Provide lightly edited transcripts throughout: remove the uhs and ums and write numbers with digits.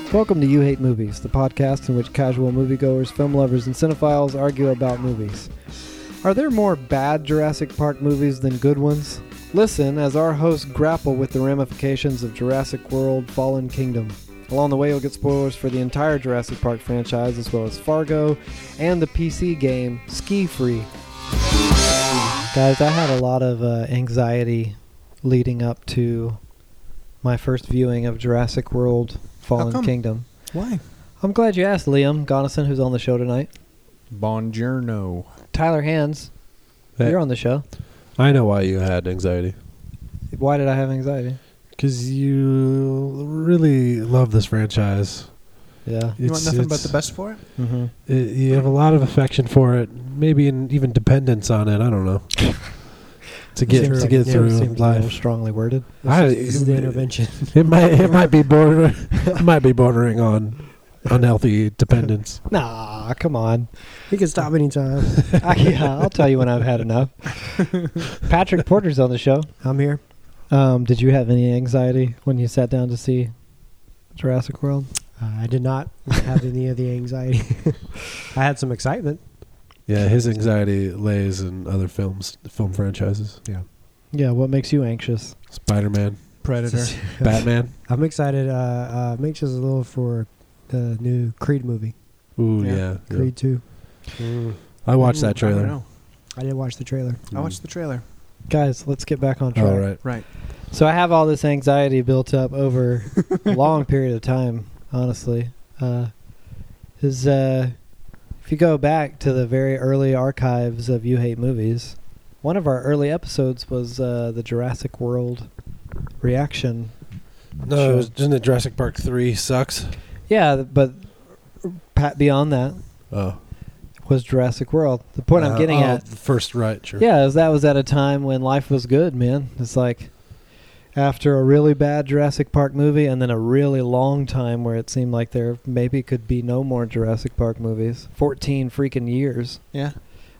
Welcome to You Hate Movies, the podcast in which casual moviegoers, film lovers, and cinephiles argue about movies. Are there more bad Jurassic Park movies than good ones? Listen as our hosts grapple with the ramifications of Jurassic World: Fallen Kingdom. Along the way, you'll get spoilers for the entire Jurassic Park franchise, as well as Fargo and the PC game Ski Free. Guys, I had a lot of anxiety leading up to my first viewing of Jurassic World: Fallen Kingdom. Why? I'm glad you asked, Liam Gonison, who's on the show tonight. Buongiorno. Tyler Hands, Hey. you're on the show. I know why you had anxiety. Why did I have anxiety? Because you really love this franchise. Yeah. You want nothing but the best for it? Mm-hmm. You have a lot of affection for it, maybe even dependence on it. I don't know. to get Seems through seems a little life. strongly worded. This is the intervention. It might be bordering on unhealthy dependence. Nah, come on. You can stop anytime. Yeah, I'll tell you when I've had enough. Patrick Porter's on the show. I'm here. Did you have any anxiety when you sat down to see Jurassic World? I did not have any of the anxiety. I had some excitement. Yeah, his anxiety lays in other film franchises. Yeah. Yeah, what makes you anxious? Spider-Man, Predator. Batman. I'm excited. I'm anxious a little for the new Creed movie. Ooh, Yeah. yeah. Creed 2. I watched that I trailer. don't know. I did watch the trailer. I watched the trailer. Guys, let's get back on track. All right. Right. So I have all this anxiety built up over a long period of time, honestly. If you go back to the very early archives of You Hate Movies, one of our early episodes was the Jurassic World reaction. No, isn't it Jurassic Park 3 sucks? Yeah, but beyond that Oh. was Jurassic World. The point I'm getting at, the first right, sure. yeah, is that was at a time when life was good, man. It's like after a really bad Jurassic Park movie and then a really long time where it seemed like there maybe could be no more Jurassic Park movies. 14 freaking years. Yeah.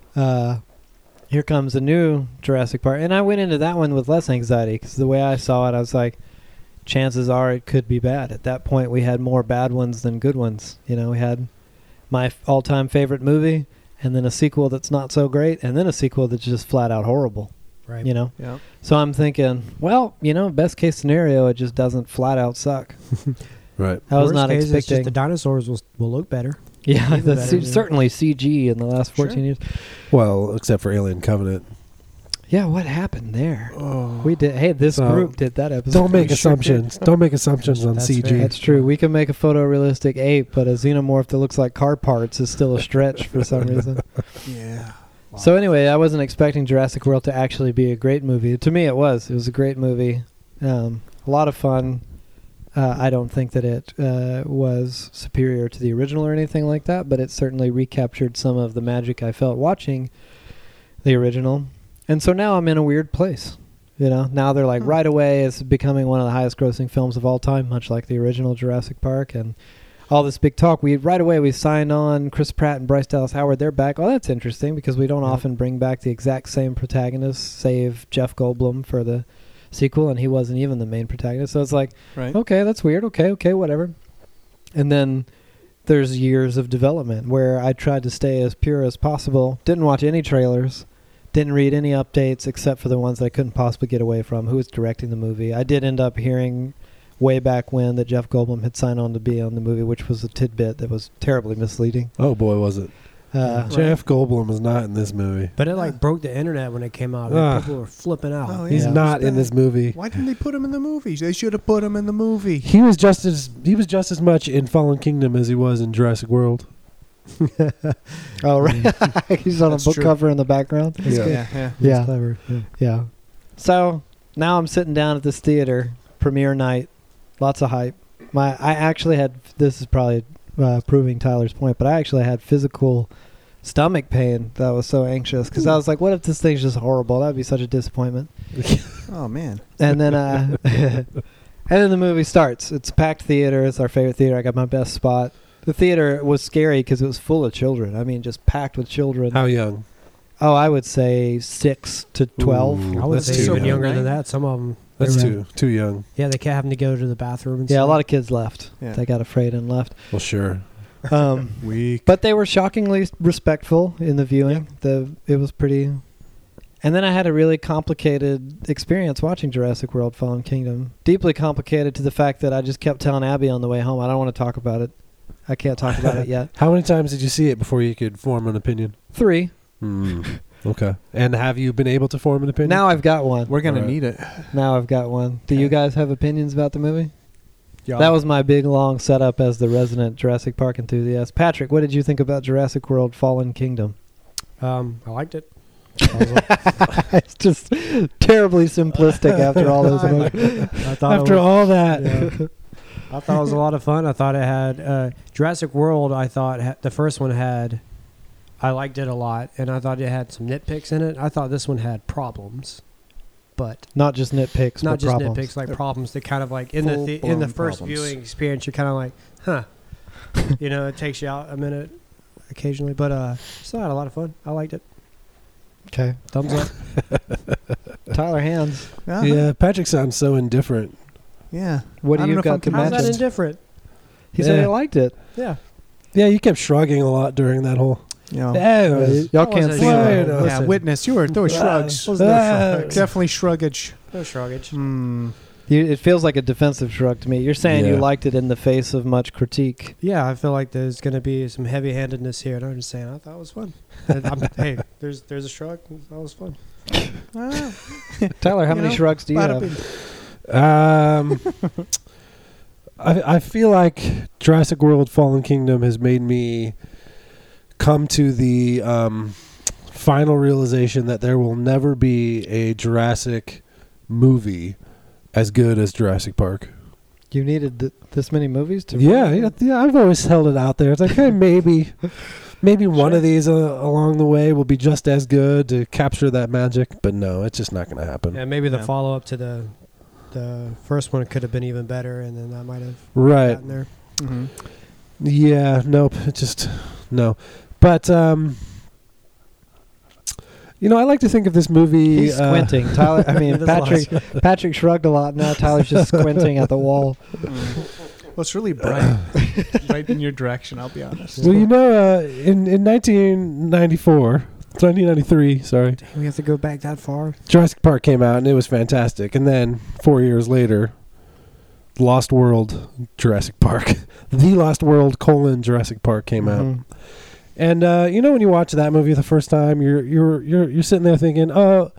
Here comes a new Jurassic Park. And I went into that one with less anxiety because the way I saw it, I was like, chances are it could be bad. At that point, we had more bad ones than good ones. You know, we had my all-time favorite movie and then a sequel that's not so great and then a sequel that's just flat out horrible. Right. You know? Yeah. So I'm thinking, well, you know, best case scenario, it just doesn't flat out suck. Right. I was Worst not case, it's just expecting. the dinosaurs will look better. Yeah, Even that's better, yeah. certainly CG in the last 14 years. Well, except for Alien Covenant. Yeah, what happened there? Oh. We did. Hey, this So, group did that episode. Don't make We sure assumptions. Don't make assumptions on That's CG. fair. That's true. We can make a photorealistic ape, but a xenomorph that looks like car parts is still a stretch for some reason. Yeah. So anyway, I wasn't expecting Jurassic World to actually be a great movie. To me, it was. It was a great movie. A lot of fun. I don't think that it was superior to the original or anything like that, but it certainly recaptured some of the magic I felt watching the original. And so now I'm in a weird place. You know, now they're like right away it's becoming one of the highest grossing films of all time, much like the original Jurassic Park. And all this big talk, right away we signed on Chris Pratt and Bryce Dallas Howard. They're back. Oh, that's interesting because we don't often bring back the exact same protagonists, save Jeff Goldblum for the sequel, and he wasn't even the main protagonist. So it's like, Right. okay, that's weird. Okay, whatever. And then there's years of development where I tried to stay as pure as possible. Didn't watch any trailers. Didn't read any updates except for the ones that I couldn't possibly get away from. Who was directing the movie? I did end up hearing way back when that Jeff Goldblum had signed on to be on the movie, which was a tidbit that was terribly misleading. Oh boy, was it! Right. Jeff Goldblum is not in this movie. But it broke the internet when it came out. People were flipping out. Oh, yeah. He's Yeah. not in this movie. Why didn't they put him in the movies? They should have put him in the movie. He was just as much in Fallen Kingdom as he was in Jurassic World. Oh, right. He's on a That's book true. cover in the background. Yeah. Yeah. Yeah. Clever. Yeah. Yeah. So now I'm sitting down at this theater, premiere night, lots of hype. I actually had, this is probably proving Tyler's point, but I actually had physical stomach pain that I was so anxious because I was like, what if this thing's just horrible? That would be such a disappointment. Oh, man. And then and then the movie starts. It's a packed theater. It's our favorite theater. I got my best spot. The theater was scary because it was full of children. I mean, just packed with children. How young? Oh, I would say 6 to 12. Ooh, I would that's say too even young. younger Right? than that. Some of them That's Right. too young. Yeah, they kept having to go to the bathroom. And Yeah, a stuff. lot of kids left. Yeah. They got afraid and left. Well, sure. Weak. But they were shockingly respectful in the viewing. It was pretty. And then I had a really complicated experience watching Jurassic World: Fallen Kingdom. Deeply complicated to the fact that I just kept telling Abby on the way home, I don't want to talk about it. I can't talk about it yet. How many times did you see it before you could form an opinion? 3. Okay. And have you been able to form an opinion? Now I've got one. We're gonna Alright. need it. Now I've got one. Do you guys have opinions about the movie? Yeah. That was my big long setup as the resident Jurassic Park enthusiast. Patrick, what did you think about Jurassic World: Fallen Kingdom? I liked it. It's just terribly simplistic after all those movies. I thought it After was- all that. Yeah. I thought it was a lot of fun. I thought it had Jurassic World. I thought the first one had. I liked it a lot, and I thought it had some nitpicks in it. I thought this one had problems, but Not just nitpicks, not but just problems. nitpicks, like problems that kind of like in the first problems. viewing experience, you're kind of like, huh, it takes you out a minute occasionally, but still had a lot of fun. I liked it. Okay. Thumbs up. Tyler Hands, Uh-huh. Yeah, Patrick sounds so indifferent. Yeah. what I do don't you know if got I'm to How's that mention? indifferent? He said Yeah. he liked it. Yeah. Yeah, you kept shrugging a lot during that whole. You know. Y'all That can't was see a- that. Yeah, Yeah, witness. There were shrugs. Was no shrugs. Definitely shruggage. No shruggage. It feels like a defensive shrug to me. You're saying you Yeah. liked it in the face of much critique. Yeah, I feel like there's going to be some heavy-handedness here, and I'm just saying I thought it was fun. Hey, there's a shrug. That was fun. Tyler, how You many know, shrugs do you bada have? bing. I feel like Jurassic World: Fallen Kingdom has made me come to the final realization that there will never be a Jurassic movie as good as Jurassic Park. You needed this many movies to. Yeah, I've always held it out there. It's like, hey, maybe one of these along the way will be just as good to capture that magic. But no, it's just not going to happen. Yeah, maybe the Yeah. follow-up to the first one could have been even better, and then that might have Right. gotten there. Mm-hmm. Yeah, nope. It just no. But I like to think of this movie. He's squinting. Tyler, I mean, There's a lot. Patrick shrugged a lot. Now Tyler's just squinting at the wall. Well, it's really bright, right in your direction. I'll be honest. Well, in 1993, sorry, We have to go back that far. Jurassic Park came out and it was fantastic. And then 4 years later, Lost World, Jurassic Park, The Lost World: Jurassic Park came out. Mhm. And when you watch that movie the first time, you're sitting there thinking, where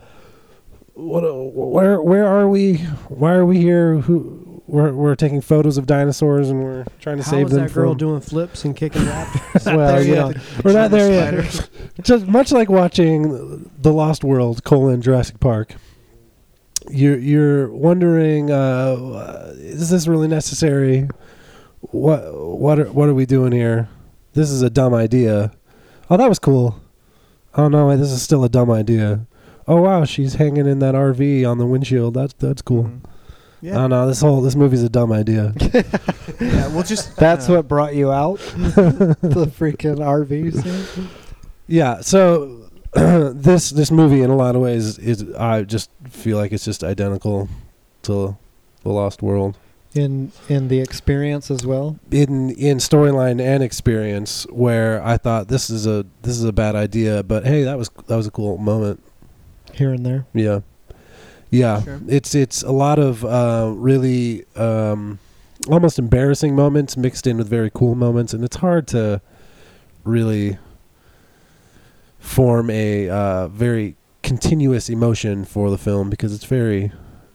are we? Why are we here? We're taking photos of dinosaurs and we're trying to How save was them that girl from. doing flips and kicking raptors? Well, you know, We're not there yet. Just much like watching The Lost World: Jurassic Park. You're wondering, is this really necessary? What are we doing here? This is a dumb idea. Oh, that was cool. Oh no, this is still a dumb idea. Oh wow, she's hanging in that RV on the windshield. That's cool. Mhm. Yeah. Oh no, this movie's a dumb idea. Yeah. We'll just. that's what brought you out. The freaking RV scene. Yeah, so this movie in a lot of ways is I just feel like it's just identical to The Lost World In the experience as well. in storyline and experience, where I thought this is a bad idea, but hey, that was a cool moment. Here and there. Yeah. Sure. It's a lot of really almost embarrassing moments mixed in with very cool moments, and it's hard to really form a very continuous emotion for the film because it's very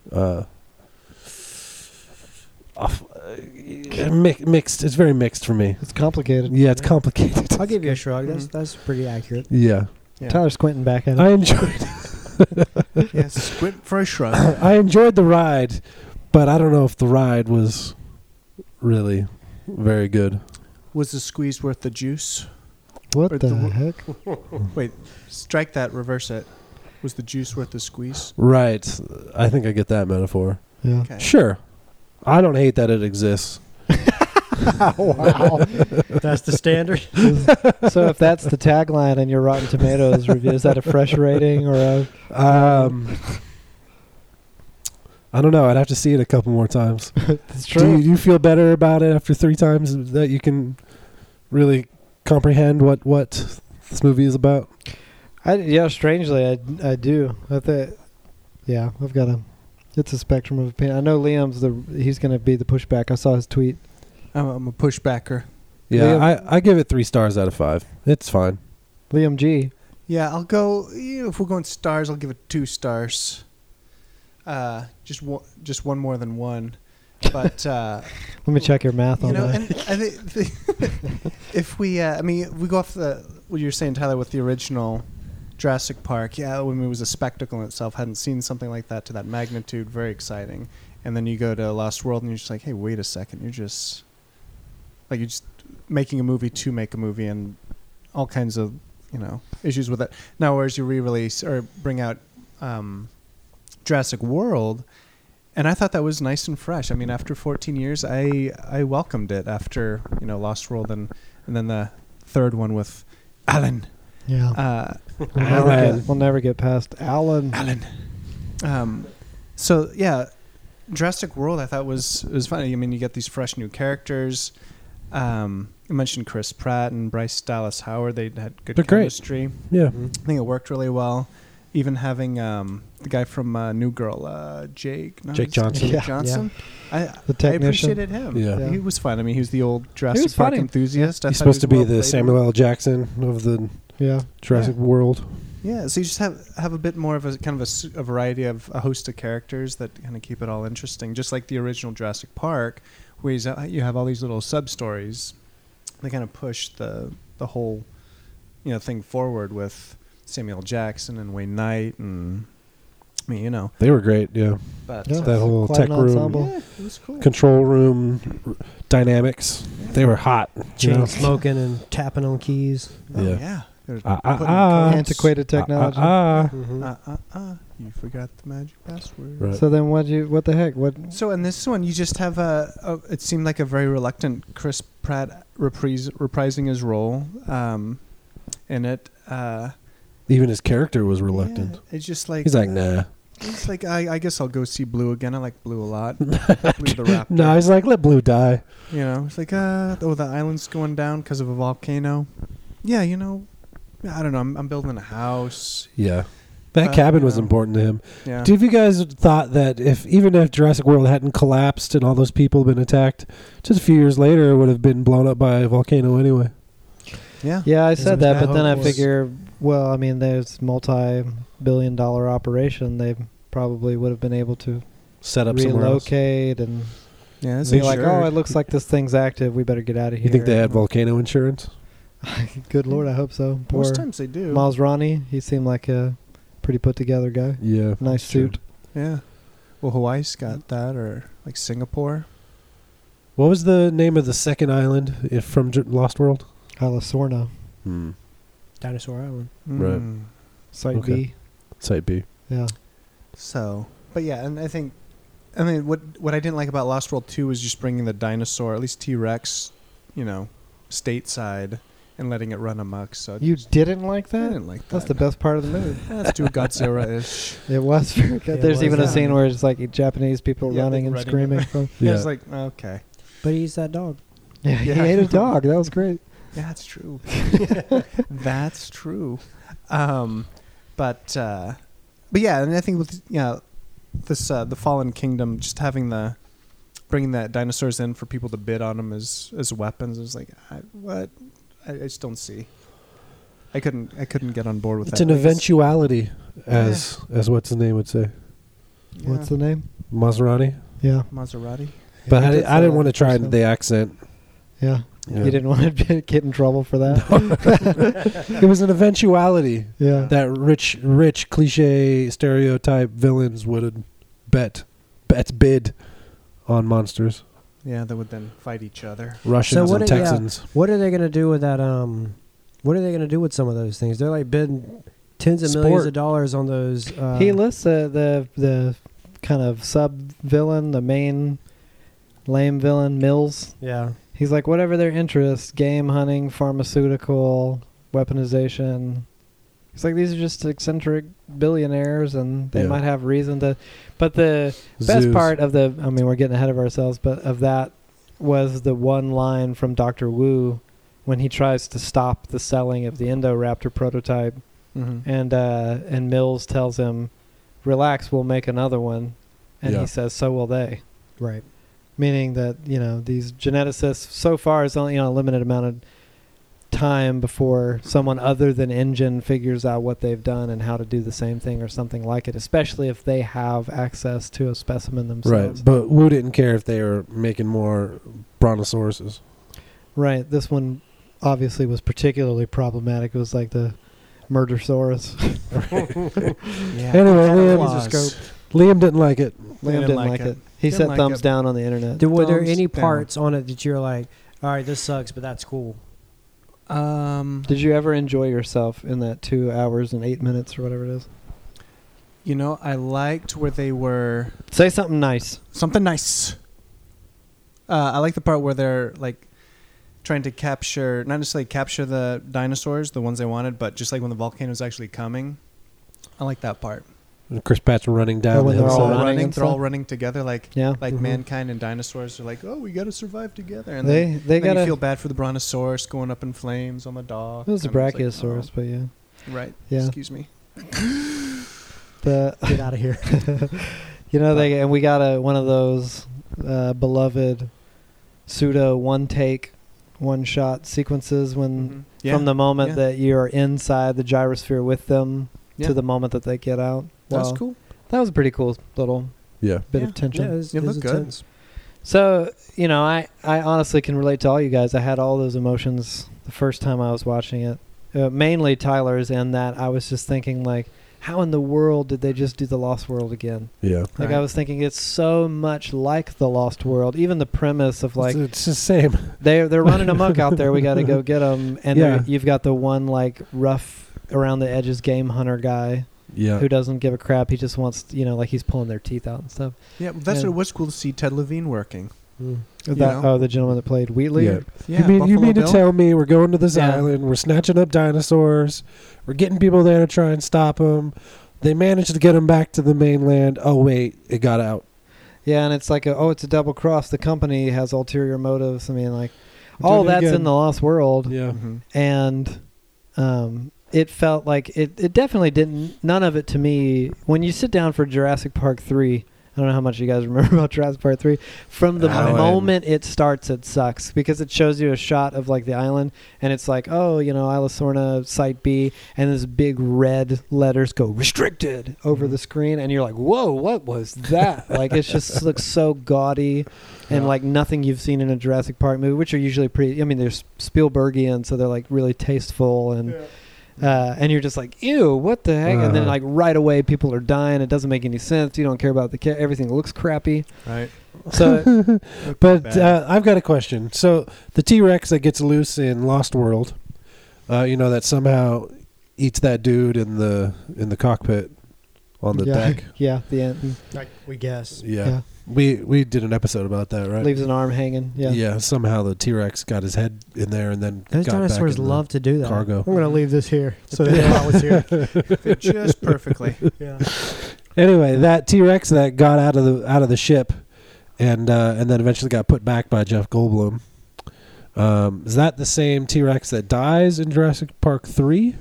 mixed. It's very mixed for me. It's complicated. Yeah, it's complicated. I'll give you a shrug. That's pretty accurate. Yeah, Yeah. Tyler's squinting back at it. I enjoyed. Yeah. Squint for a shrug. I enjoyed the ride, but I don't know if the ride was really very good. Was the squeeze worth the juice? What or the the- heck? Wait. Strike that. Reverse it. Was the juice worth the squeeze? Right. I think I get that metaphor. Yeah. Okay. Sure. I don't hate that it exists. Wow. That's the standard. So if that's the tagline in your Rotten Tomatoes review, is that a fresh rating or a? I don't know. I'd have to see it a couple more times. It's Do true. you feel better about it after 3 times that you can really comprehend what this movie is about? Strangely, I do. I've got it's a spectrum of opinion. I know he's going to be the pushback. I saw his tweet. I'm a pushbacker. Yeah, Liam- I give it 3 stars out of 5. It's fine. Liam G. Yeah, I'll go. If we're going stars, I'll give it 2 stars. Just one more than one. But Let me check your math on that. and I think if we go off what you're saying, Tyler, with the original Jurassic Park. Yeah, when it was a spectacle in itself, hadn't seen something like that to that magnitude. Very exciting. And then you go to Lost World, and you're just like, hey, wait a second, you're just making a movie to make a movie, and all kinds of issues with it. Now, whereas you re-release or bring out Jurassic World, and I thought that was nice and fresh. I mean, after 14 years, I welcomed it after Lost World, and then the third one with Alan. Yeah. Alan. We'll never get past Alan. So yeah, Jurassic World I thought was funny. I mean, you get these fresh new characters. I mentioned Chris Pratt and Bryce Dallas Howard. They had good They're great. chemistry. Yeah. I think it worked really well. Even having the guy from New Girl, Jake Johnson. Jake Yeah. Johnson. I technician. appreciated him. Yeah. He was fun. I mean, he was the old Jurassic was Park funny. enthusiast. I He's thought he supposed to was be well the played. Samuel L. Jackson of the Yeah. Jurassic World. Yeah, so you just have a bit more of a kind of a variety of a host of characters that kind of keep it all interesting. Just like the original Jurassic Park, where you have all these little sub stories. They kind of push the whole thing forward with Samuel Jackson and Wayne Knight, and I mean They were great, yeah. but Yeah. That whole Quite tech an room, ensemble. yeah, it was cool. control room dynamics. They were hot. Chain smoking and tapping on keys. Oh, Yeah. yeah. They were Ah, putting ah, codes. Antiquated technology. You forgot the magic password. Right. So then what the heck? What? So in this one, you just have it seemed like a very reluctant Chris Pratt reprising his role in it. Even his character was reluctant. Yeah, it's just like He's like, nah. It's like I guess I'll go see Blue again. I like Blue a lot. Blue the Raptor. No, he's like, let Blue die. It's like the island's going down because of a volcano. Yeah, I don't know. I'm building a house. Yeah. That cabin was yeah. important to him. Yeah. Do you guys thought that even if Jurassic World hadn't collapsed and all those people had been attacked, just a few years later it would have been blown up by a volcano anyway? Yeah. Yeah, I Isn't said that, that but then how I it was? figure, well, I mean, there's multi-billion-dollar operation. They probably would have been able to Set up somewhere else. relocate and Yeah. It's be like, oh, insured. it looks like this thing's active. We better get out of here. You think they had volcano insurance? Good Lord, I hope so. Poor Most times they do. Miles Ronnie, he seemed like a pretty put-together guy. Yeah. Nice that's true. suit. Yeah. Well, Hawaii's got that, or like Singapore. What was the name of the second island from Lost World? Isla Sorna, Dinosaur Island. Right. Site Okay. B. Site B. Yeah. So, but yeah, and I mean, what I didn't like about Lost World 2 was just bringing the dinosaur, at least T-Rex, stateside, and letting it run amok. So You didn't like I that? didn't like that. That's the best part of the movie. Let's do a Godzilla-ish. It was very good. It There's was even a that. scene where it's like Japanese people Yeah, running like and running. screaming. From, Yeah. It's like, okay. But he's that dog. yeah, he Yeah. ate a dog. That was great. Yeah, that's true. That's true. But yeah, and I think with this the Fallen Kingdom, just bringing that dinosaurs in for people to bid on them as weapons is like I just don't see. I couldn't get on board with It's that. an eventuality, as what's his name would say, Yeah. What's the name? Maserati. Yeah. Maserati. But he I, did I say didn't that want to try first the accent. Yeah. Yeah. You didn't want to get in trouble for that? It was an eventuality Yeah. that rich cliche stereotype villains would bid on monsters. Yeah, they would then fight each other. Russians what and are- yeah. Texans. What are they going to do with that? What are they going to do with some of those things? They're like bidding tens of millions Sport. of dollars on those. He lists the kind of sub-villain, the main lame villain, Mills. Yeah. He's like, whatever their interests, game hunting, pharmaceutical, weaponization, It's like these are just eccentric billionaires, and they Yeah. might have reason to. But the best Zeus. part of we're getting ahead of ourselves, but of that was the one line from Dr. Wu when he tries to stop the selling of the Indoraptor prototype, Mm-hmm. and Mills tells him, "Relax, we'll make another one," and Yeah. he says, "So will they." Right. Meaning that these geneticists so far is only a limited amount of time before someone other than Engine figures out what they've done and how to do the same thing or something like it, especially if they have access to a specimen themselves. Right, but Wu didn't care if they were making more brontosauruses. Right. This one obviously was particularly problematic. It was like the Murdersaurus. Yeah. Anyway, Claws. Liam didn't like it. Liam didn't like it. He Didn't said like thumbs it. down on the internet. Were there Thumbs any down. parts on it that you're like, all right, this sucks, but that's cool? Did you ever enjoy yourself in that 2 hours and 8 minutes or whatever it is? I liked where they were Say something nice. something nice. I like the part where they're like trying to not necessarily capture the dinosaurs, the ones they wanted, but just like when the volcano's actually coming. I like that part. And Chris Pratt's running down when the they're all hillside. running and They're all stuff? running together, like Yeah. like Mhm. mankind and dinosaurs are like, oh, we got to survive together. And They then they you got feel a. bad for the brontosaurus going up in flames on the dock. It was a and it's Brachiosaurus, but yeah. like, oh, right. Yeah. Excuse me. The Get out of here. we got one of those beloved pseudo one take, one shot sequences when Mhm. from the moment yeah. that you're inside the gyrosphere with them Yeah. to the moment that they get out. That's Wow. cool. That was a pretty cool little Yeah. bit Yeah. of tension. Yeah, it It was looked good. intense. So, I honestly can relate to all you guys. I had all those emotions the first time I was watching it. Mainly Tyler's, and that I was just thinking, like, how in the world did they just do The Lost World again? Yeah. Like, Right. I was thinking it's so much like The Lost World. Even the premise of, like, it's the same. they're running amok out there. We got to go get them. And Yeah. you've got the one, like, rough around the edges game hunter guy Yeah. who doesn't give a crap. He just wants, like, he's pulling their teeth out and stuff. Yeah, that's And- what it was cool to see Ted Levine working. Mm. The gentleman that played Wheatley? Yeah. Yeah, you Buffalo mean to Bill? tell me we're going to this Yeah. island, we're snatching up dinosaurs, we're getting people there to try and stop them. They managed to get them back to the mainland. Oh wait, it got out. Yeah, and it's like, it's a double cross. The company has ulterior motives. I mean, like, We're all doing it that's again. in The Lost World. Yeah. Mhm. And it felt like it definitely didn't, none of it to me, when you sit down for Jurassic Park 3, I don't know how much you guys remember about Jurassic Park 3. From the Oh, moment it starts, it sucks because it shows you a shot of like the island, and it's like, Isla Sorna, Site B, and this big red letters go restricted over the screen, and you're like, whoa, what was that? Like, it just looks so gaudy, and Yeah. like nothing you've seen in a Jurassic Park movie, which are usually pretty. I mean, they're Spielbergian, so they're like really tasteful and. And you're just like, ew, what the heck? And then Uh-huh. like right away, people are dying. It doesn't make any sense. You don't care about everything looks crappy. Right. So But Bad. I've got a question. So the T-Rex that gets loose in Lost World, that somehow eats that dude in the cockpit on the yeah, deck. yeah, the end Like we guess. Yeah. We did an episode about that, right? leaves an arm hanging. Yeah, Yeah. Somehow the T-Rex got his head in there and then Those got dinosaurs back in the love to do that. cargo. I'm gonna leave this here so they know I was here. Fit just perfectly. Yeah. Anyway, that T-Rex that got out of the ship, and then eventually got put back by Jeff Goldblum. Is that the same T-Rex that dies in Jurassic Park 3,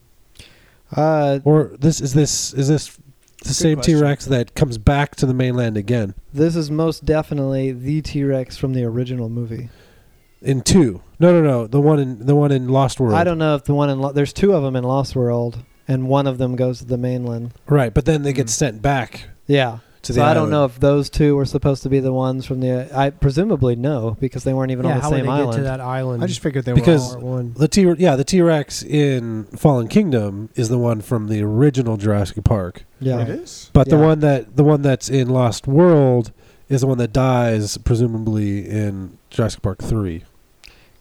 or is this the Good same question. T-Rex that comes back to the mainland again this is most definitely the T-Rex from the original movie. in 2? No, the one in Lost World. I don't know if the one in there's two of them in Lost World, and one of them goes to the mainland. Right, but then they get Mm. sent back Yeah. to So the I don't island. know if those two were supposed to be the ones from the. I presumably no, because they weren't even on the how same would they get to island. that island? I just figured they Because- were Part one. The T-Rex in Fallen Kingdom is the one from the original Jurassic Park. all. Yeah. It is. But Yeah. the one that's in Lost World is the one that dies, presumably in Jurassic Park 3.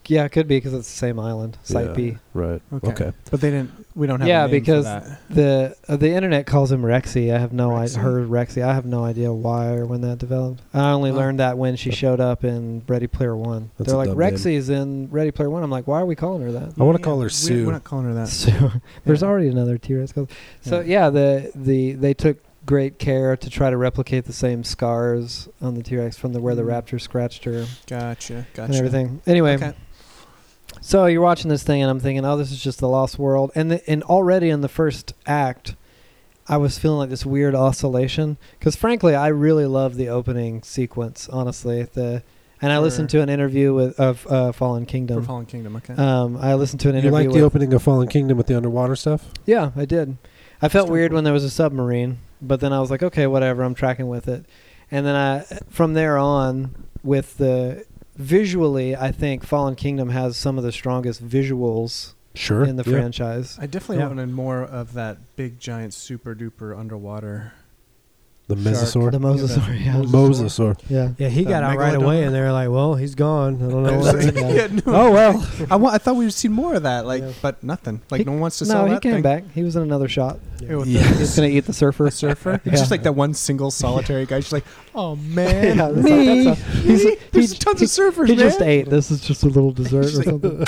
Yeah, it could be because it's the same island, Site Yeah. B. Right. Okay. Okay. But they didn't. We don't have. Yeah, a name because for that. the internet calls him Rexy. I have no Rexy? idea. Rexy. I have no idea why or when that developed. I only Wow. learned that when she showed up in Ready Player One. That's They're a like, dumb name. Rexy's in Ready Player One. I'm like, why are we calling her that? I want to call her Sue. We're not calling her that. So there's Yeah. already another T-Rex called. So yeah, they took great care to try to replicate the same scars on the T-Rex from where the raptor scratched her Gotcha. and everything. Anyway, Okay. so you're watching this thing and I'm thinking, oh, this is just the Lost World, and already in the first act, I was feeling like this weird oscillation because frankly, I really love the opening sequence. Honestly, I listened to an interview of Fallen For Kingdom. Fallen Kingdom. Okay. I listened to an You interview. like with, the opening of Fallen Kingdom with the underwater stuff? Yeah, I did. I felt That's weird cool. when there was a submarine, but then I was like, okay, whatever. I'm tracking with it, and then from there on, with the visually, I think Fallen Kingdom has some of the strongest visuals Sure. in the Yeah. franchise. I definitely Yeah. wanted more of that big, giant, super duper underwater. The Shark. Mosasaur. The mosasaur, yeah. Mosasaur. Yeah. Yeah, he got out right Megalodon. away, and they were like, "Well, he's gone. I don't know." what Yeah. no. Oh well. I thought we'd seen more of that, like, Yeah. but nothing. Like, He- no one wants to sell No, he that came thing. back. He was in another shot. Yeah, with Yeah. He's gonna eat the surfer. the surfer. Yeah. It's just like that one single solitary guy. She's like, oh man, Yeah, that's me. that's he's- There's he- tons of surfers, He man. just ate. This is just a little dessert or something.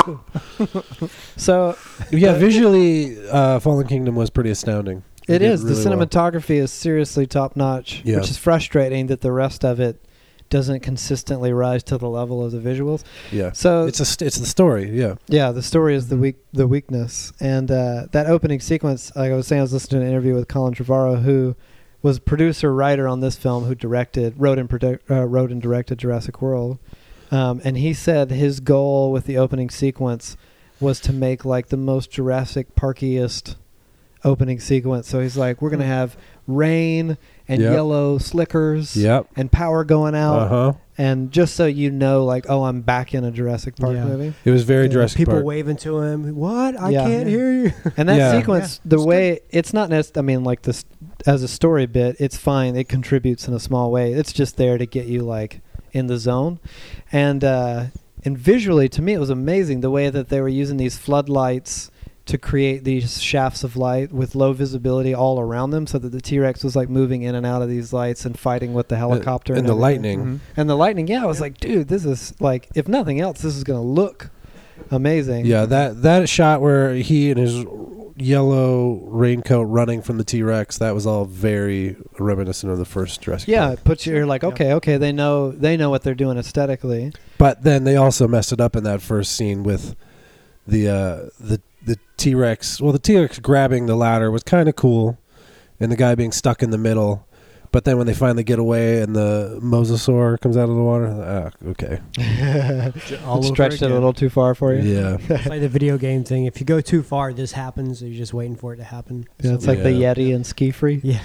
So Yeah, visually, Fallen Kingdom was pretty astounding. it did is. really The well. cinematography is seriously top notch, Yeah. which is frustrating that the rest of it doesn't consistently rise to the level of the visuals. Yeah. So It's it's the story. Yeah. yeah, the story is the weakness, and that opening sequence. Like I was saying, I was listening to an interview with Colin Trevorrow, who was producer writer on this film, who wrote and directed Jurassic World, and he said his goal with the opening sequence was to make like the most Jurassic Parkiest opening sequence. So he's like, we're gonna have rain and Yep. yellow slickers Yep. and power going out, Uh huh. and just so you know, like, oh, I'm back in a Jurassic Park Yeah. movie. It was very Yeah, Jurassic people Park. waving to him. What? I Yeah. can't hear you. And that Yeah. sequence, Yeah, the it's way it's not necessarily, I mean, like this as a story bit, it's fine. It contributes in a small way. It's just there to get you like in the zone, and visually, to me, it was amazing the way that they were using these floodlights to create these shafts of light with low visibility all around them, so that the T-Rex was like moving in and out of these lights and fighting with the helicopter and the everything. lightning. Mhm. And the lightning. Yeah, I was like, dude, this is like, if nothing else, this is gonna look amazing. Yeah, that shot where he and his yellow raincoat running from the T-Rex, that was all very reminiscent of the first Jurassic Yeah, Park. it puts you. You're like, Yeah. okay, they know what they're doing aesthetically. But then they also messed it up in that first scene with the T-Rex. Well, the T-Rex grabbing the ladder was kind of cool, and the guy being stuck in the middle. But then when they finally get away and the mosasaur comes out of the water, okay. All over Stretched it a again. little too far for you. Yeah. It's like the video game thing. If you go too far, this happens. So you're just waiting for it to happen. Yeah, it's like the Yeah. Yeti and Ski Free. Yeah.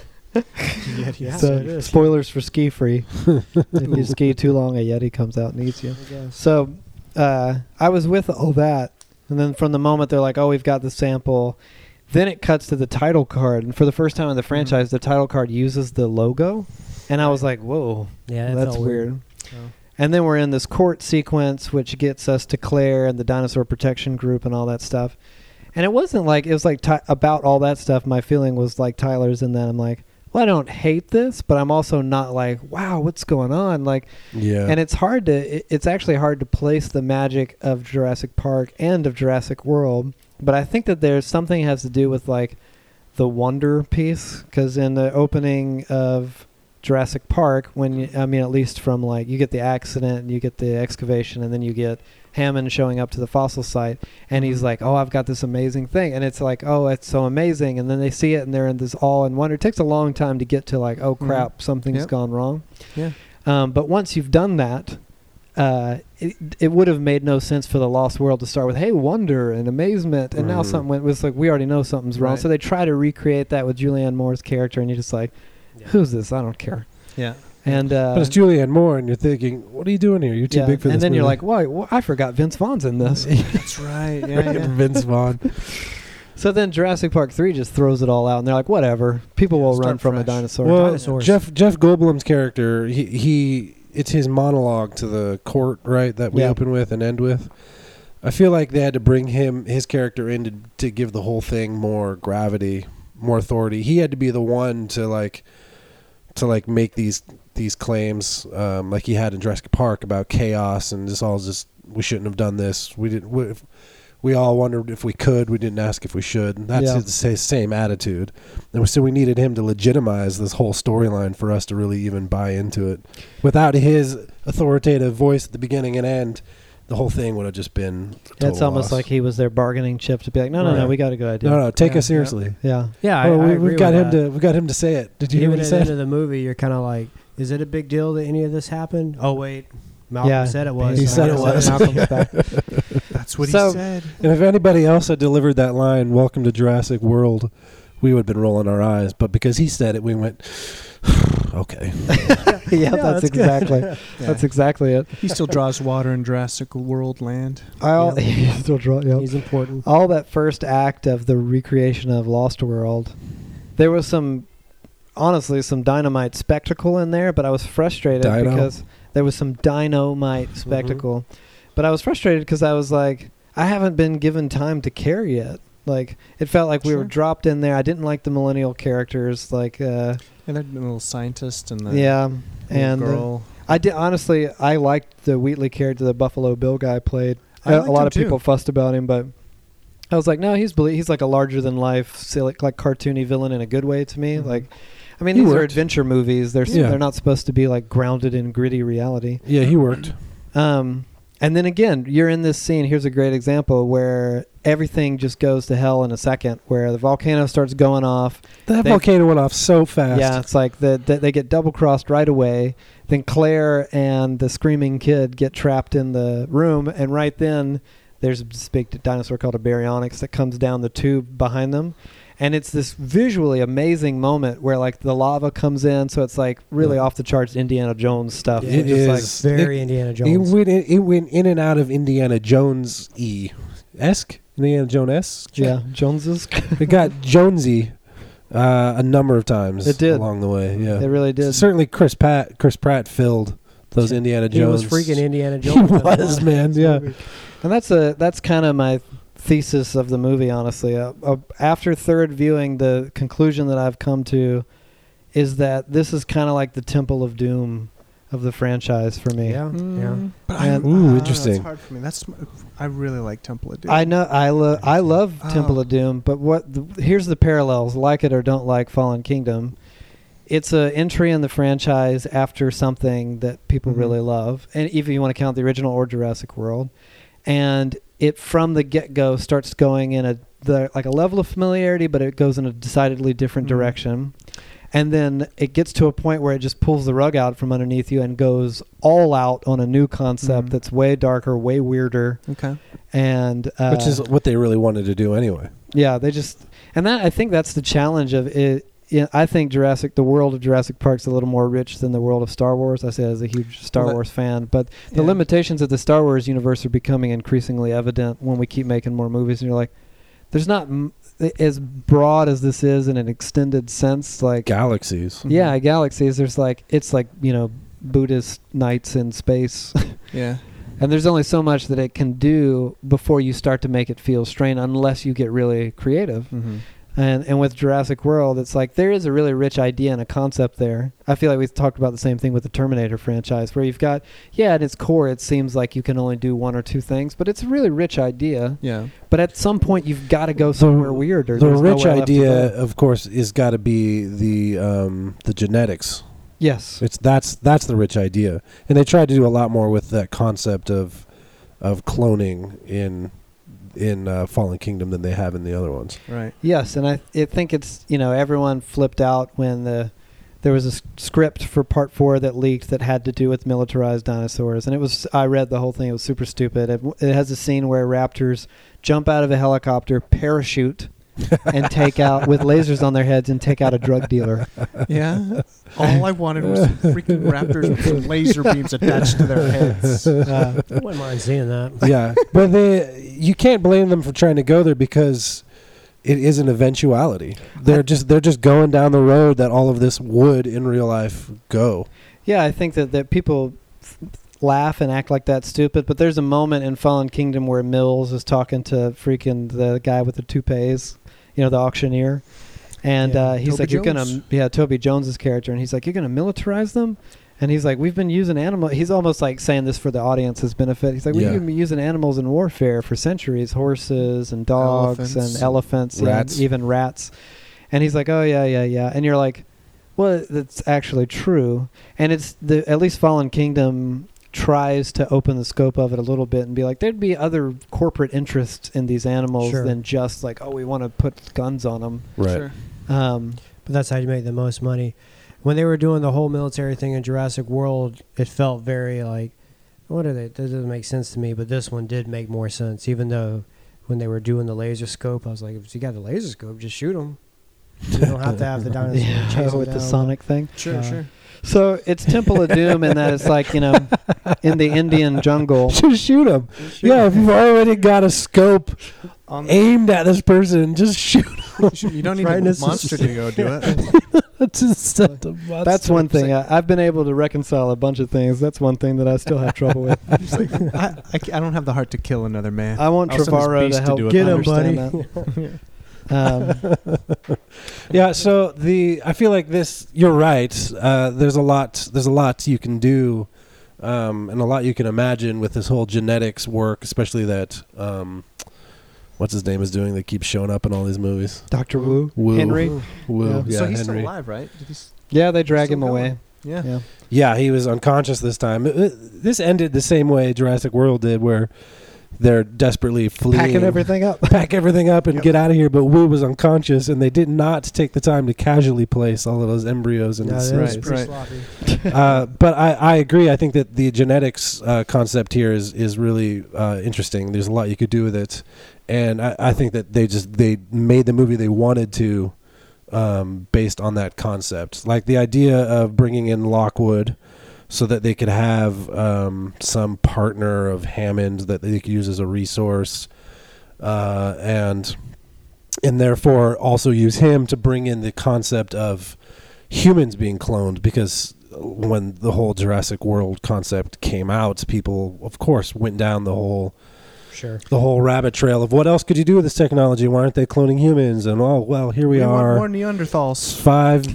Yeah. So it is. spoilers for Ski Free. If you ski too long, a Yeti comes out and eats you. I guess. So I was with all that, and then from the moment they're like, "Oh, we've got the sample," then it cuts to the title card, and for the first time in the franchise, the title card uses the logo, and I was like, "Whoa, Yeah, it that's felt weird." So, And then we're in this court sequence, which gets us to Claire and the Dinosaur Protection Group and all that stuff. And it wasn't like, it was like about all that stuff. My feeling was like Tyler's in that. I'm like, well, I don't hate this, but I'm also not like, wow, what's going on? Like, Yeah. and it's it's actually hard to place the magic of Jurassic Park and of Jurassic World. But I think that there's something that has to do with like the wonder piece. Because in the opening of Jurassic Park, at least from like, you get the accident and you get the excavation, and then you get Hammond showing up to the fossil site, and he's like, oh, I've got this amazing thing, and it's like, oh, it's so amazing, and then they see it and they're in this awe and wonder. It takes a long time to get to like, oh crap, something's Yep. gone wrong. yeah. But once you've done that, it would have made no sense for the Lost World to start with, hey, wonder and amazement, and now Mhm. something was like, we already know something's wrong. Right. So they try to recreate that with Julianne Moore's character, and you're just like, who's this? I don't care. Yeah. And but it's Julianne Moore, and you're thinking, what are you doing here? You're too big for this and then you're movie. like, whoa, I forgot Vince Vaughn's in this. That's right. Yeah. yeah. Vince Vaughn. So then Jurassic Park 3 just throws it all out, and they're like, whatever. People will Start run from a fresh. dinosaur. Well, Dinosaurs. Jeff Goldblum's character, he it's his monologue to the court, right? That we Yeah. open with and end with. I feel like they had to bring his character in to give the whole thing more gravity, more authority. He had to be the one to make these claims, like he had in Jurassic Park about chaos and this all just we shouldn't have done this. We all wondered if we could. We didn't ask if we should. And that's his same attitude. And so we needed him to legitimize this whole storyline for us to really even buy into it. Without his authoritative voice at the beginning and end, the whole thing would have just been a total It's almost loss. like he was their bargaining chip to be like, no, Right. we got a good idea. No, take Yeah, us seriously. Yeah. Yeah, I Oh, agree we've got with him that. to. We got him to say it. Did you hear Even what he at the end said? of the movie, you're kind of like, is it a big deal that any of this happened? Oh wait, Malcolm said it was. He said it was. Malcolm's back. That's what So- he said. And if anybody else had delivered that line, "Welcome to Jurassic World," we would have been rolling our eyes. But because he said it, we went, "Okay." Yeah, that's exactly. That's exactly it. He still draws water in Jurassic World land. He still draw. Yep. He's important. All that first act of the recreation of Lost World, there was honestly some dynamite spectacle in there, but I was frustrated Dino? because there was some dynamite spectacle. But I was frustrated because I was like, I haven't been given time to care yet. Like, it felt like we were Sure. dropped in there. I didn't like the millennial characters. Like, And that little scientist and the yeah. little And girl. I did honestly. I liked the Wheatley character the Buffalo Bill guy played. I A liked lot him of people too. fussed about him, but I was like, no, he's like a larger than life, silly, like cartoony villain in a good way to me. Mhm. Like, I mean, He these are worked. adventure movies. Yeah. They're not supposed to be like grounded in gritty reality. Yeah, he worked. And then again, you're in this scene. Here's a great example where everything just goes to hell in a second. Where the volcano starts going off. That They- volcano went off so fast. Yeah, it's like they get double crossed right away. Then Claire and the screaming kid get trapped in the room, and right then there's this big dinosaur called a baryonyx that comes down the tube behind them. And it's this visually amazing moment where like the lava comes in, so it's like really Yeah. off the charts Indiana Jones stuff. Yeah. It Just like- is Very Indiana Jones. It went in and out of Indiana Jones esque. Indiana Jones esque. yeah, Joneses. It got Jonesy a number of times. It did. along the way. Yeah, It really did. Certainly, Chris Pratt filled those Indiana He Jones. was freaking Indiana He Jones. was, man. Yeah. And that's kind of my thesis of the movie, honestly. After third viewing, the conclusion that I've come to is that this is kind of like the Temple of Doom of the franchise for me. Yeah, yeah. But And- Ooh, That's interesting. hard for me. I really like Temple of Doom. I know I love Temple Oh. of Doom, but here's the parallels: like it or don't like Fallen Kingdom. It's an entry in the franchise after something that people Mhm. really love, and even if you want to count the original or Jurassic World, and it from the get-go starts going in a level of familiarity, but it goes in a decidedly different Mhm. direction. And then it gets to a point where it just pulls the rug out from underneath you and goes all out on a new concept Mhm. that's way darker, way weirder, Okay. and Which is what they really wanted to do anyway. yeah, they just I think that's the challenge of it. I think the world of Jurassic Park's a little more rich than the world of Star Wars. I say as a huge Star Well, that- Wars fan, but the Yeah. limitations of the Star Wars universe are becoming increasingly evident when we keep making more movies. And you're like, there's not as broad as this is in an extended sense. Like, Galaxies. yeah, galaxies. There's it's like Buddhist knights in space. Yeah. And there's only so much that it can do before you start to make it feel strained, unless you get really creative. Mm-hmm. And with Jurassic World, it's like there is a really rich idea and a concept there. I feel like we've talked about the same thing with the Terminator franchise, where you've got, at its core, it seems like you can only do one or two things, but it's a really rich idea. Yeah. But at some point, you've got to go somewhere weird. Or The there's rich nowhere left to idea, go. of course, is got to be the genetics. Yes. That's the rich idea, and they tried to do a lot more with that concept of cloning in Fallen Kingdom than they have in the other ones. Right. Yes, and I think it's, everyone flipped out when there was a script for Part 4 that leaked that had to do with militarized dinosaurs, and I read the whole thing. It was super stupid. It has a scene where raptors jump out of a helicopter, parachute, and take out with lasers on their heads and take out a drug dealer. Yeah. All I wanted was some freaking raptors with some laser beams attached to their heads. I wouldn't mind seeing that. Yeah, but you can't blame them for trying to go there because it is an eventuality. They're just going down the road that all of this would in real life go. Yeah, I think that people laugh and act like that's stupid, but there's a moment in Fallen Kingdom where Mills is talking to freaking the guy with the toupees, the auctioneer, and he's Toby like, "You're Jones. gonna," Toby Jones's character, and he's like, "You're gonna militarize them." And he's like, "We've been using animals." He's almost like saying this for the audience's benefit. He's like, "We've been using animals in warfare for centuries, horses and dogs and elephants rats. and even rats." And he's like, "Oh, yeah. And you're like, well, that's actually true. And it's at least Fallen Kingdom tries to open the scope of it a little bit and be like, there'd be other corporate interests in these animals than just like, oh, we want to put guns on them. Right. Sure. But that's how you make the most money. When they were doing the whole military thing in Jurassic World, it felt very like, what are they? That doesn't make sense to me. But this one did make more sense, even though when they were doing the laser scope, I was like, if you got the laser scope, just shoot them. You don't have to have the dinosaur chase them with the down. Sonic thing. Sure. So it's Temple of Doom in that it's like, in the Indian jungle. Just shoot him. Yeah, if you've already got a scope aimed at this person, just shoot him. You don't need a monster to go do it. Just set the monster. That's one thing. I've been able to reconcile a bunch of things. That's one thing that I still have trouble with. I don't have the heart to kill another man. I want I'll send this Trevorrow beast to help do it. Get him, understand buddy. that. Yeah, so I feel like this, you're right. There's a lot you can do, and a lot you can imagine with this whole genetics work, especially that what's his name is doing that keeps showing up in all these movies. Dr. Wu. Wu. Henry. Wu. Yeah. So he's still Henry. alive, right? Yeah, they drag Still him going. away. Yeah. Yeah, he was unconscious this time. This ended the same way Jurassic World did, where they're desperately fleeing. Packing everything up. Pack everything up and get out of here, but Wu was unconscious, and they did not take the time to casually place all of those embryos in his that was space. pretty Right. sloppy. But I agree. I think that the genetics concept here is really interesting. There's a lot you could do with it, and I think that they made the movie they wanted to based on that concept. Like the idea of bringing in Lockwood so that they could have some partner of Hammond that they could use as a resource, and therefore also use him to bring in the concept of humans being cloned, because when the whole Jurassic World concept came out, people of course went down the whole rabbit trail of what else could you do with this technology? Why aren't they cloning humans? And here we are. Want more Neanderthals. Five.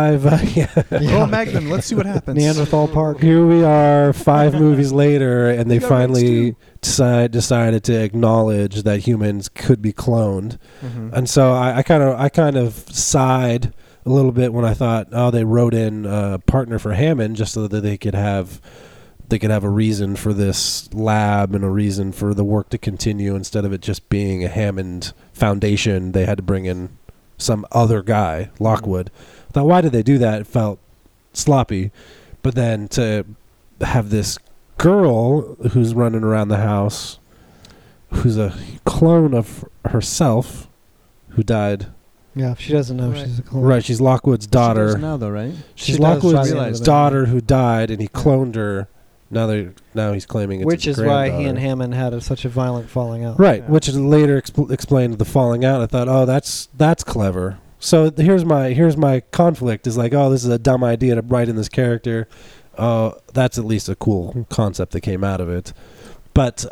Roll Magnum. Let's see what happens. Neanderthal Park. Here we are 5 movies later, and they got finally decided to acknowledge that humans could be cloned. Mhm. And so I kind of sighed a little bit when I thought, oh, they wrote in a partner for Hammond just so that they could have a reason for this lab and a reason for the work to continue, instead of it just being a Hammond Foundation. They had to bring in some other guy, Lockwood. I thought, why did they do that? It felt sloppy. But then to have this girl who's running around the house, who's a clone of herself, who died. Yeah, she doesn't know Right. she's a clone. Right, she's Lockwood's She does daughter. now, though, right? She's She does by Lockwood's the end of the daughter who died, and he cloned her. Now he's claiming it's Which his is why he granddaughter. and Hammond had such a violent falling out. Right, Yeah. which is later explained the falling out. I thought, oh, that's clever. So here's my conflict. Is like, oh, this is a dumb idea to write in this character. That's at least a cool concept that came out of it. But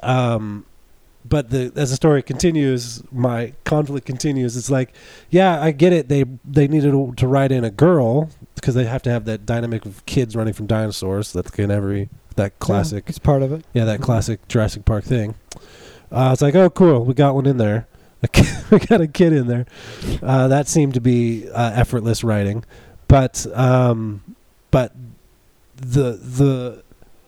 as the story continues, my conflict continues. It's like, yeah, I get it. They needed to write in a girl because they have to have that dynamic of kids running from dinosaurs. That's in that classic. Yeah, it's part of it. Yeah, that classic Jurassic Park thing. It's like, oh, cool, we got one in there. We got a kid in there. That seemed to be effortless writing, but the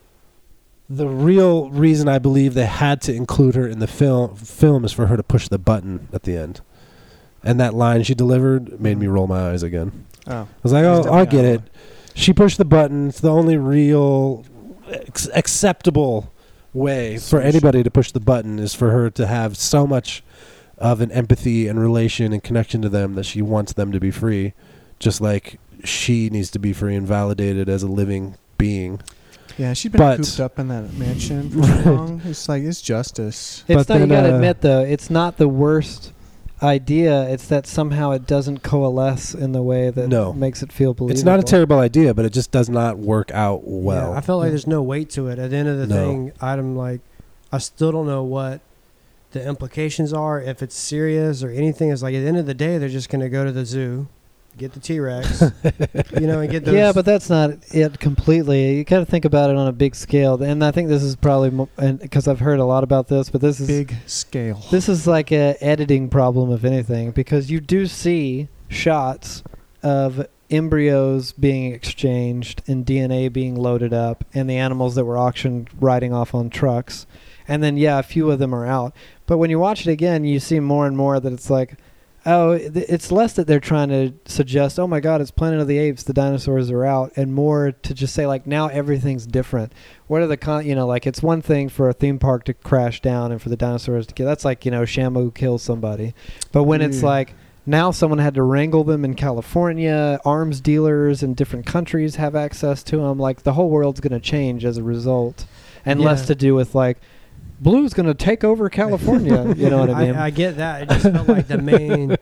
real reason I believe they had to include her in the film is for her to push the button at the end, and that line she delivered made me roll my eyes again. Oh. I was like, oh, I get it. She pushed the button. It's the only real acceptable way for anybody to push the button is for her to have so much of an empathy and relation and connection to them that she wants them to be free, just like she needs to be free and validated as a living being. Yeah, she'd been cooped up in that mansion for so long. It's like, it's justice. It's But not, you then, gotta admit though, it's not the worst idea. It's that somehow it doesn't coalesce in the way that No. makes it feel believable. It's not a terrible idea, but it just does not work out well. Yeah, I felt like there's no weight to it. At the end of the No. thing, I'm like, I still don't know what the implications are, if it's serious or anything. It's like at the end of the day, they're just going to go to the zoo, get the T-Rex, and get those. Yeah, but that's not it completely. You got to think about it on a big scale, and I think this is probably because I've heard a lot about this, but this is Big scale. This is like a editing problem, if anything, because you do see shots of embryos being exchanged and DNA being loaded up, and the animals that were auctioned riding off on trucks, and then a few of them are out. But when you watch it again, you see more and more that it's like, oh, it's less that they're trying to suggest, oh my God, it's Planet of the Apes, the dinosaurs are out, and more to just say like, now everything's different. What are the like it's one thing for a theme park to crash down and for the dinosaurs to kill. That's like Shamu kills somebody, but when it's like now someone had to wrangle them in California, arms dealers in different countries have access to them. Like the whole world's going to change as a result, and less to do with like, Blue's going to take over California. You know what I mean? I get that. It just felt like the main,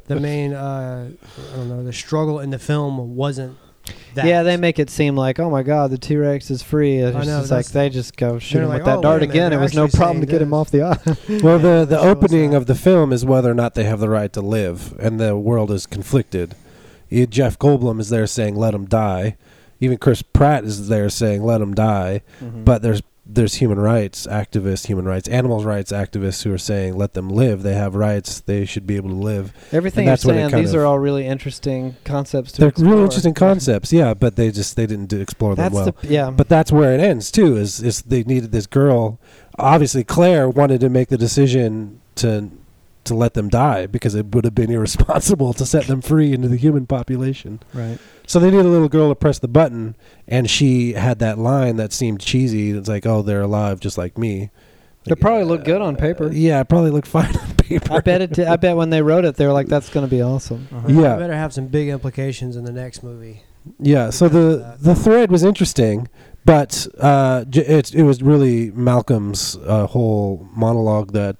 I don't know, the struggle in the film wasn't that. Yeah, they make it seem like, oh my God, the T-Rex is free. It's just like they just go shoot him with that dart again. It was no problem to get him off the island. Well, the opening of the film is whether or not they have the right to live, and the world is conflicted. Jeff Goldblum is there saying, let him die. Even Chris Pratt is there saying, let him die. Mm-hmm. But there's human rights activists, animal rights activists who are saying, let them live. They have rights. They should be able to live. Everything you're saying, these are all really interesting concepts to They're explore. really interesting concepts, yeah, but they didn't explore them well. Yeah. But that's where it ends, too, is they needed this girl. Obviously, Claire wanted to make the decision to let them die because it would have been irresponsible to set them free into the human population. Right. So they needed a little girl to press the button, and she had that line that seemed cheesy. It's like, oh, they're alive just like me. It probably looked good on paper. Yeah, it probably looked fine on paper. I bet when they wrote it, they were like, that's going to be awesome. Uh-huh. Yeah. It better have some big implications in the next movie. Yeah, so the thread was interesting, but it was really Malcolm's whole monologue that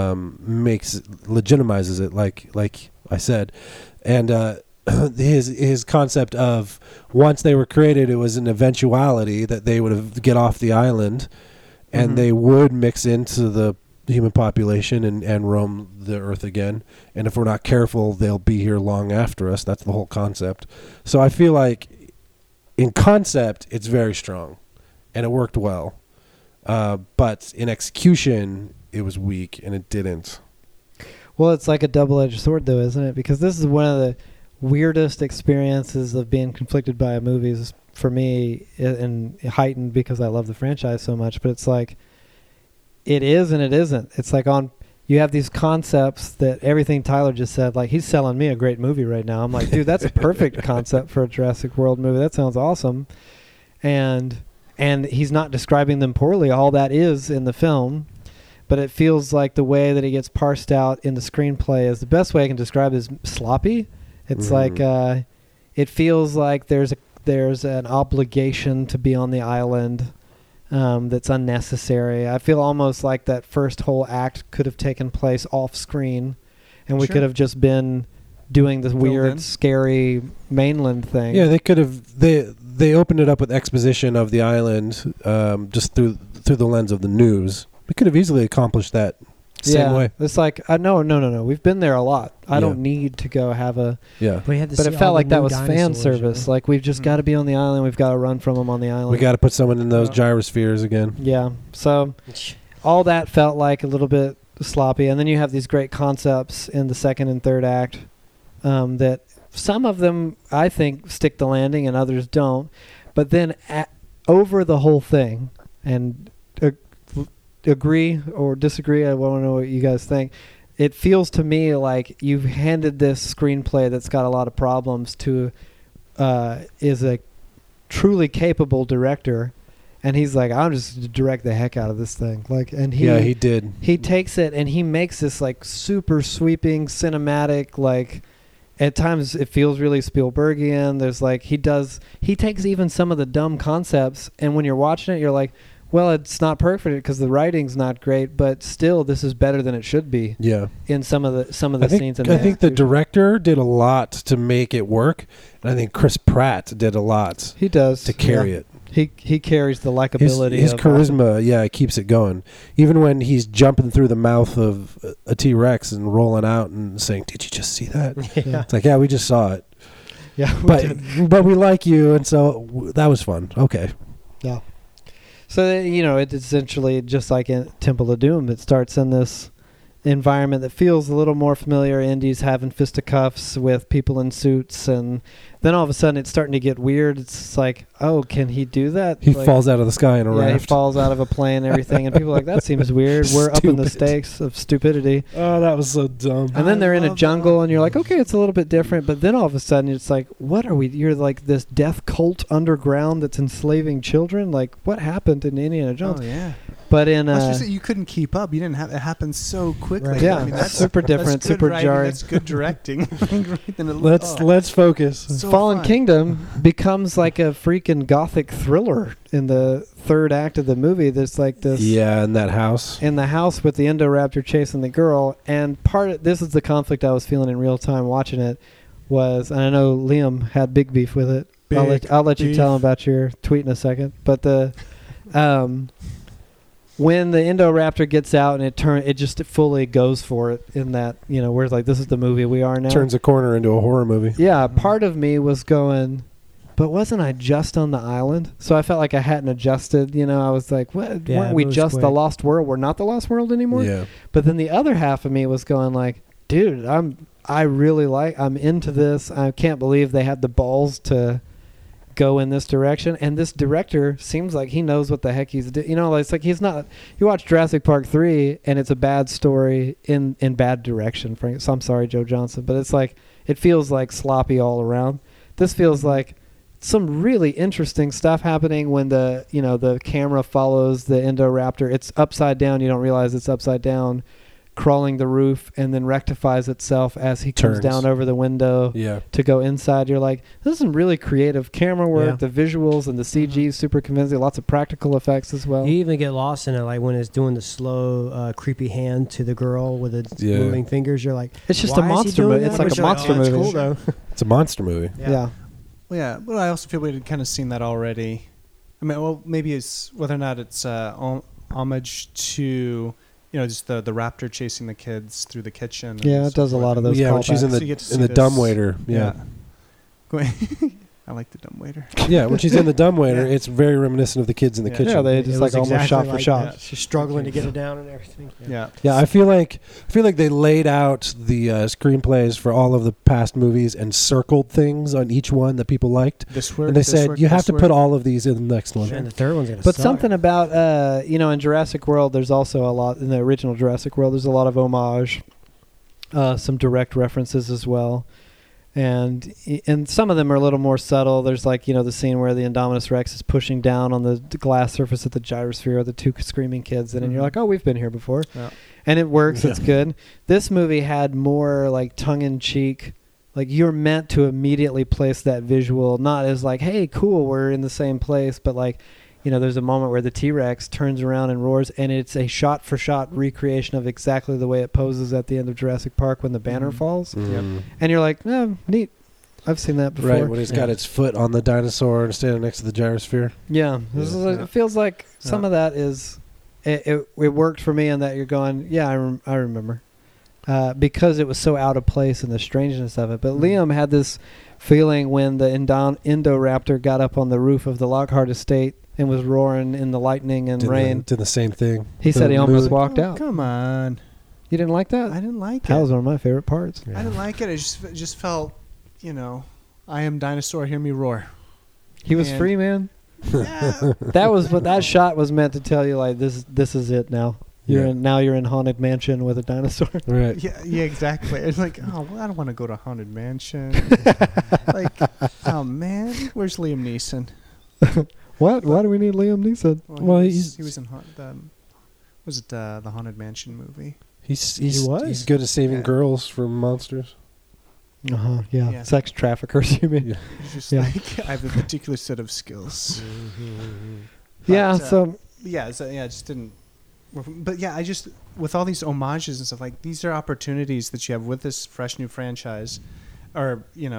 legitimizes it, like I said, and his concept of once they were created, it was an eventuality that they would have get off the island, and they would mix into the human population and roam the earth again. And if we're not careful, they'll be here long after us. That's the whole concept. So I feel like in concept, it's very strong, and it worked well. But in execution, it was weak, and it didn't. Well, it's like a double-edged sword, though, isn't it? Because this is one of the weirdest experiences of being conflicted by a movie for me, and heightened because I love the franchise so much. But it's like it is and it isn't. It's like you have these concepts that everything Tyler just said, like he's selling me a great movie right now. I'm like, dude, that's a perfect concept for a Jurassic World movie. That sounds awesome. And he's not describing them poorly. All that is in the film. But it feels like the way that it gets parsed out in the screenplay is the best way I can describe it is sloppy. It's like it feels like there's an obligation to be on the island that's unnecessary. I feel almost like that first whole act could have taken place off screen, and we could have just been doing this weird, scary mainland thing. Yeah, they could have. They opened it up with exposition of the island, just through the lens of the news. We could have easily accomplished that same way. It's like no. We've been there a lot. I don't need to go have a. Yeah, but it felt like that was fan service. Like we've just got to be on the island. We've got to run from them on the island. We got to put someone in those gyrospheres again. Yeah. So all that felt like a little bit sloppy, and then you have these great concepts in the second and third act that some of them I think stick the landing and others don't. But then over the whole thing, and agree or disagree, I want to know what you guys think. It feels to me like you've handed this screenplay that's got a lot of problems to is a truly capable director, and he's like, I'm just to direct the heck out of this thing. Like, and he did. He takes it and he makes this like super sweeping cinematic, like at times it feels really Spielbergian. There's like he takes even some of the dumb concepts, and when you're watching it, you're like, Well, it's not perfect because the writing's not great, but still, this is better than it should be Yeah. in some of the I scenes. think, In I think the execution. director did a lot to make it work, and I think Chris Pratt did a lot He does to carry yeah. it. He carries the His, likability. his of, charisma, yeah, keeps it going. Even when he's jumping through the mouth of a T-Rex and rolling out and saying, "Did you just see that?" Yeah. It's like, yeah, we just saw it, yeah, but we like you, and so that was fun. Okay, yeah. So it's essentially just like in Temple of Doom. It starts in this environment that feels a little more familiar. Indy's having fisticuffs with people in suits, and then all of a sudden it's starting to get weird. It's like, oh, can he do that? he Like, falls out of the sky in a Yeah, he raft. falls out of a plane and everything, and people are like, that seems weird. We're up in the Stupid. stakes of stupidity. Oh, that was so dumb. And then they're in a love jungle, that. and you're like, okay, it's a little bit different. But then all of a sudden, it's like, what are we? You're like this death cult underground that's enslaving children. Like, what happened in Indiana Jones? Oh yeah. But in That's just that you couldn't keep up. You didn't have it happen so quickly. Right. yeah, I mean, that's super different, that's good super writing, jarring. That's good directing. Then it- Let's focus. so Fallen fun. Kingdom becomes like a freaking gothic thriller in the third act of the movie. There's like this. Yeah, in that house. In the house with the Indoraptor chasing the girl, and this is the conflict I was feeling in real time watching it. Was, and I know Liam had big beef with it. I'll let you beef. tell him about your tweet in a second. But the when the Indoraptor gets out and it just fully goes for it in that, where it's like, this is the movie we are now. Turns a corner into a horror movie. Yeah, part of me was going, but wasn't I just on the island? So I felt like I hadn't adjusted. I was like, what? Yeah, Weren't we it was just the quick. Lost World? We're not the Lost World anymore? Yeah. But then the other half of me was going like, dude, I'm into this. I can't believe they had the balls to go in this direction. And this director seems like he knows what the heck he's doing. It's like he's not. You watch Jurassic Park 3 and it's a bad story in bad direction. So I'm sorry, Joe Johnson, but it's like it feels like sloppy all around. This feels like some really interesting stuff happening when the camera follows the Indoraptor. It's upside down. You don't realize it's upside down, crawling the roof, and then rectifies itself as he comes Turns. down over the window Yeah. to go inside. You're like, this is some really creative camera work. Yeah. The visuals and the CG is super convincing. Lots of practical effects as well. You even get lost in it, like when it's doing the slow, creepy hand to the girl with its Yeah. moving fingers. You're like, It's just why a is he monster doing movie. that? It's like But a you're monster that's movie. cool though. It's a monster movie. Yeah. Well, yeah, but I also feel we had kind of seen that already. I mean, well, maybe it's whether or not it's homage to just the raptor chasing the kids through the kitchen. and Yeah, it so does a forth. lot of those Yeah, when she's in callbacks. So you get to the see this- dumbwaiter. Yeah. Going- I like the dumbwaiter. Yeah, when she's in the dumbwaiter, Yeah. it's very reminiscent of the kids in the Yeah. kitchen. Yeah, they It just was like almost exactly shot for like shot. that. She's struggling to get it down and everything. Yeah. Yeah, I feel like they laid out the screenplays for all of the past movies and circled things on each one that people liked, This work. and they this said work, you have this to work. put all of these in the next one. And the third one's gonna But suck. something about in Jurassic World, there's also a lot in the original Jurassic World. There's a lot of homage, some direct references as well, and some of them are a little more subtle. There's like the scene where the Indominus Rex is pushing down on the glass surface of the gyrosphere of the two screaming kids, and you're Mhm. like, oh, we've been here before, Yeah. and it works. Yeah. It's good. This movie had more like tongue in cheek. Like you're meant to immediately place that visual, not as like, hey, cool, we're in the same place, but like, there's a moment where the T-Rex turns around and roars, and it's a shot-for-shot recreation of exactly the way it poses at the end of Jurassic Park when the banner Mhm. falls. Mm. And you're like, oh, neat. I've seen that before. Right, when it's got Yeah. its foot on the dinosaur and standing next to the gyrosphere. Yeah. This is like, Yeah. it feels like some Yeah. of that is... It worked for me in that you're going, yeah, I remember. Because it was so out of place and the strangeness of it. But Liam had this feeling when the Indoraptor got up on the roof of the Lockhart estate and was roaring in the lightning and rain. Did the same thing. He said he The almost mood. walked Oh, out. Come on. You didn't like that? I didn't like That it. was one of my favorite parts. I didn't like it. It just felt, I am dinosaur, hear me roar. He was And- free, man. Yeah. That was what that shot was meant to tell you. Like this is it now. You're in Haunted Mansion with a dinosaur. Right. Yeah, exactly. It's like, oh, well, I don't want to go to Haunted Mansion. Like, oh man, where's Liam Neeson? What? Why do we need Liam Neeson? Well, he he's- was in was it the Haunted Mansion movie? He's was? he's good at saving Yeah. girls from monsters. Yeah. Yeah. Sex traffickers. You mean? Yeah. He's just Yeah. like, I have a particular set of skills. Yeah. But, So yeah, so, yeah, it just didn't. But yeah, I just with all these homages and stuff, like these are opportunities that you have with this fresh new franchise, or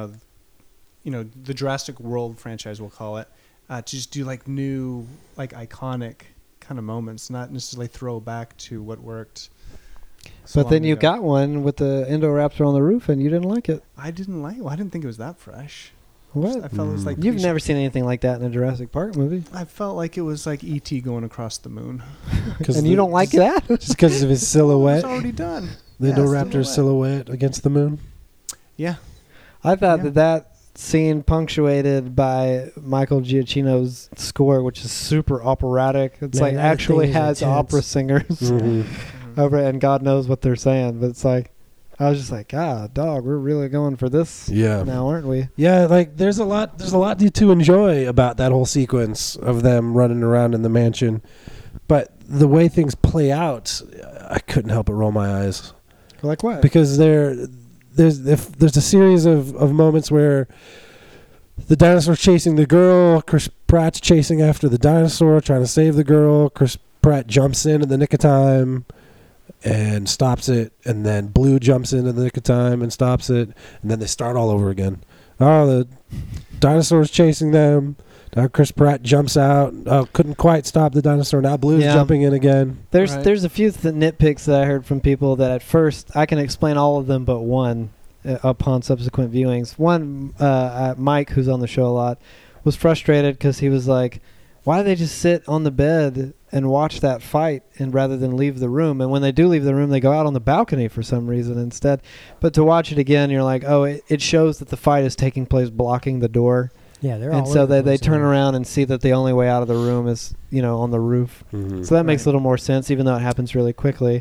the Jurassic World franchise, we'll call it, to just do like new, like iconic kind of moments, not necessarily throw back to what worked. so But then long you ago. got one with the Indoraptor on the roof, and you didn't like it. I didn't like. Well, I didn't think it was that fresh. What? I felt it was like You've never seen anything like that in a Jurassic Park movie, I felt like it was like E.T. going across the moon. and you don't like that? just because of his It's silhouette, already done. the Yeah, Indoraptor silhouette against the moon. Yeah. I thought Yeah. that scene punctuated by Michael Giacchino's score, which is super operatic. It's Man, like that actually thing is has intense. opera singers Mhm. over it, and God knows what they're saying. But it's like, I was just like, dog, we're really going for this Yeah. now, aren't we? Yeah, like there's a lot to enjoy about that whole sequence of them running around in the mansion. But the way things play out, I couldn't help but roll my eyes. Like what? Because there's a series of moments where the dinosaur's chasing the girl, Chris Pratt's chasing after the dinosaur, trying to save the girl. Chris Pratt jumps in at the nick of time and stops it, and then Blue jumps in at the nick of time and stops it, and then they start all over again. Oh, the dinosaur's chasing them. Now Chris Pratt jumps out. Oh, couldn't quite stop the dinosaur. Now Blue's Yeah. jumping in again. There's Right. there's a few nitpicks that I heard from people that at first I can explain all of them but one upon subsequent viewings. One, Mike, who's on the show a lot, was frustrated because he was like, why do they just sit on the bed and watch that fight and rather than leave the room? And when they do leave the room, they go out on the balcony for some reason instead. But to watch it again, you're like, oh, it shows that the fight is taking place blocking the door. Yeah, they're And all so over the they place turn there. around and see that the only way out of the room is, on the roof. So that makes a Right. little more sense, even though it happens really quickly.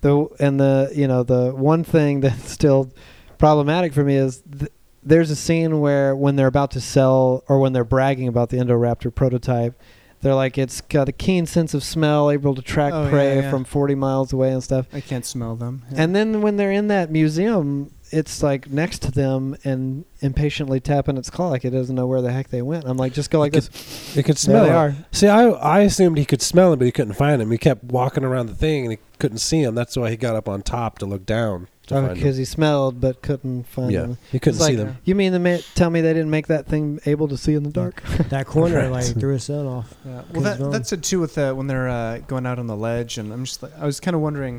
The one thing that's still problematic for me is there's a scene where when they're about to sell or when they're bragging about the Indoraptor prototype, they're like, it's got a keen sense of smell, able to track Oh, prey yeah, yeah. from 40 miles away and stuff. I can't smell them. Yeah. And then when they're in that museum, it's like next to them and impatiently tapping its claw like it doesn't know where the heck they went. I'm like, just go like this. It could There smell they it. are. See, I assumed he could smell him, but he couldn't find him. He kept walking around the thing, and he couldn't see him. That's why he got up on top to look down to find him. Because he smelled but couldn't find Yeah, them. he couldn't It's see like, them. You mean tell me they didn't make that thing able to see in the dark? That corner Correct. like threw his son off. Yeah. Cause Well, that's it too with when they're going out on the ledge, and I'm just like, I was kind of wondering,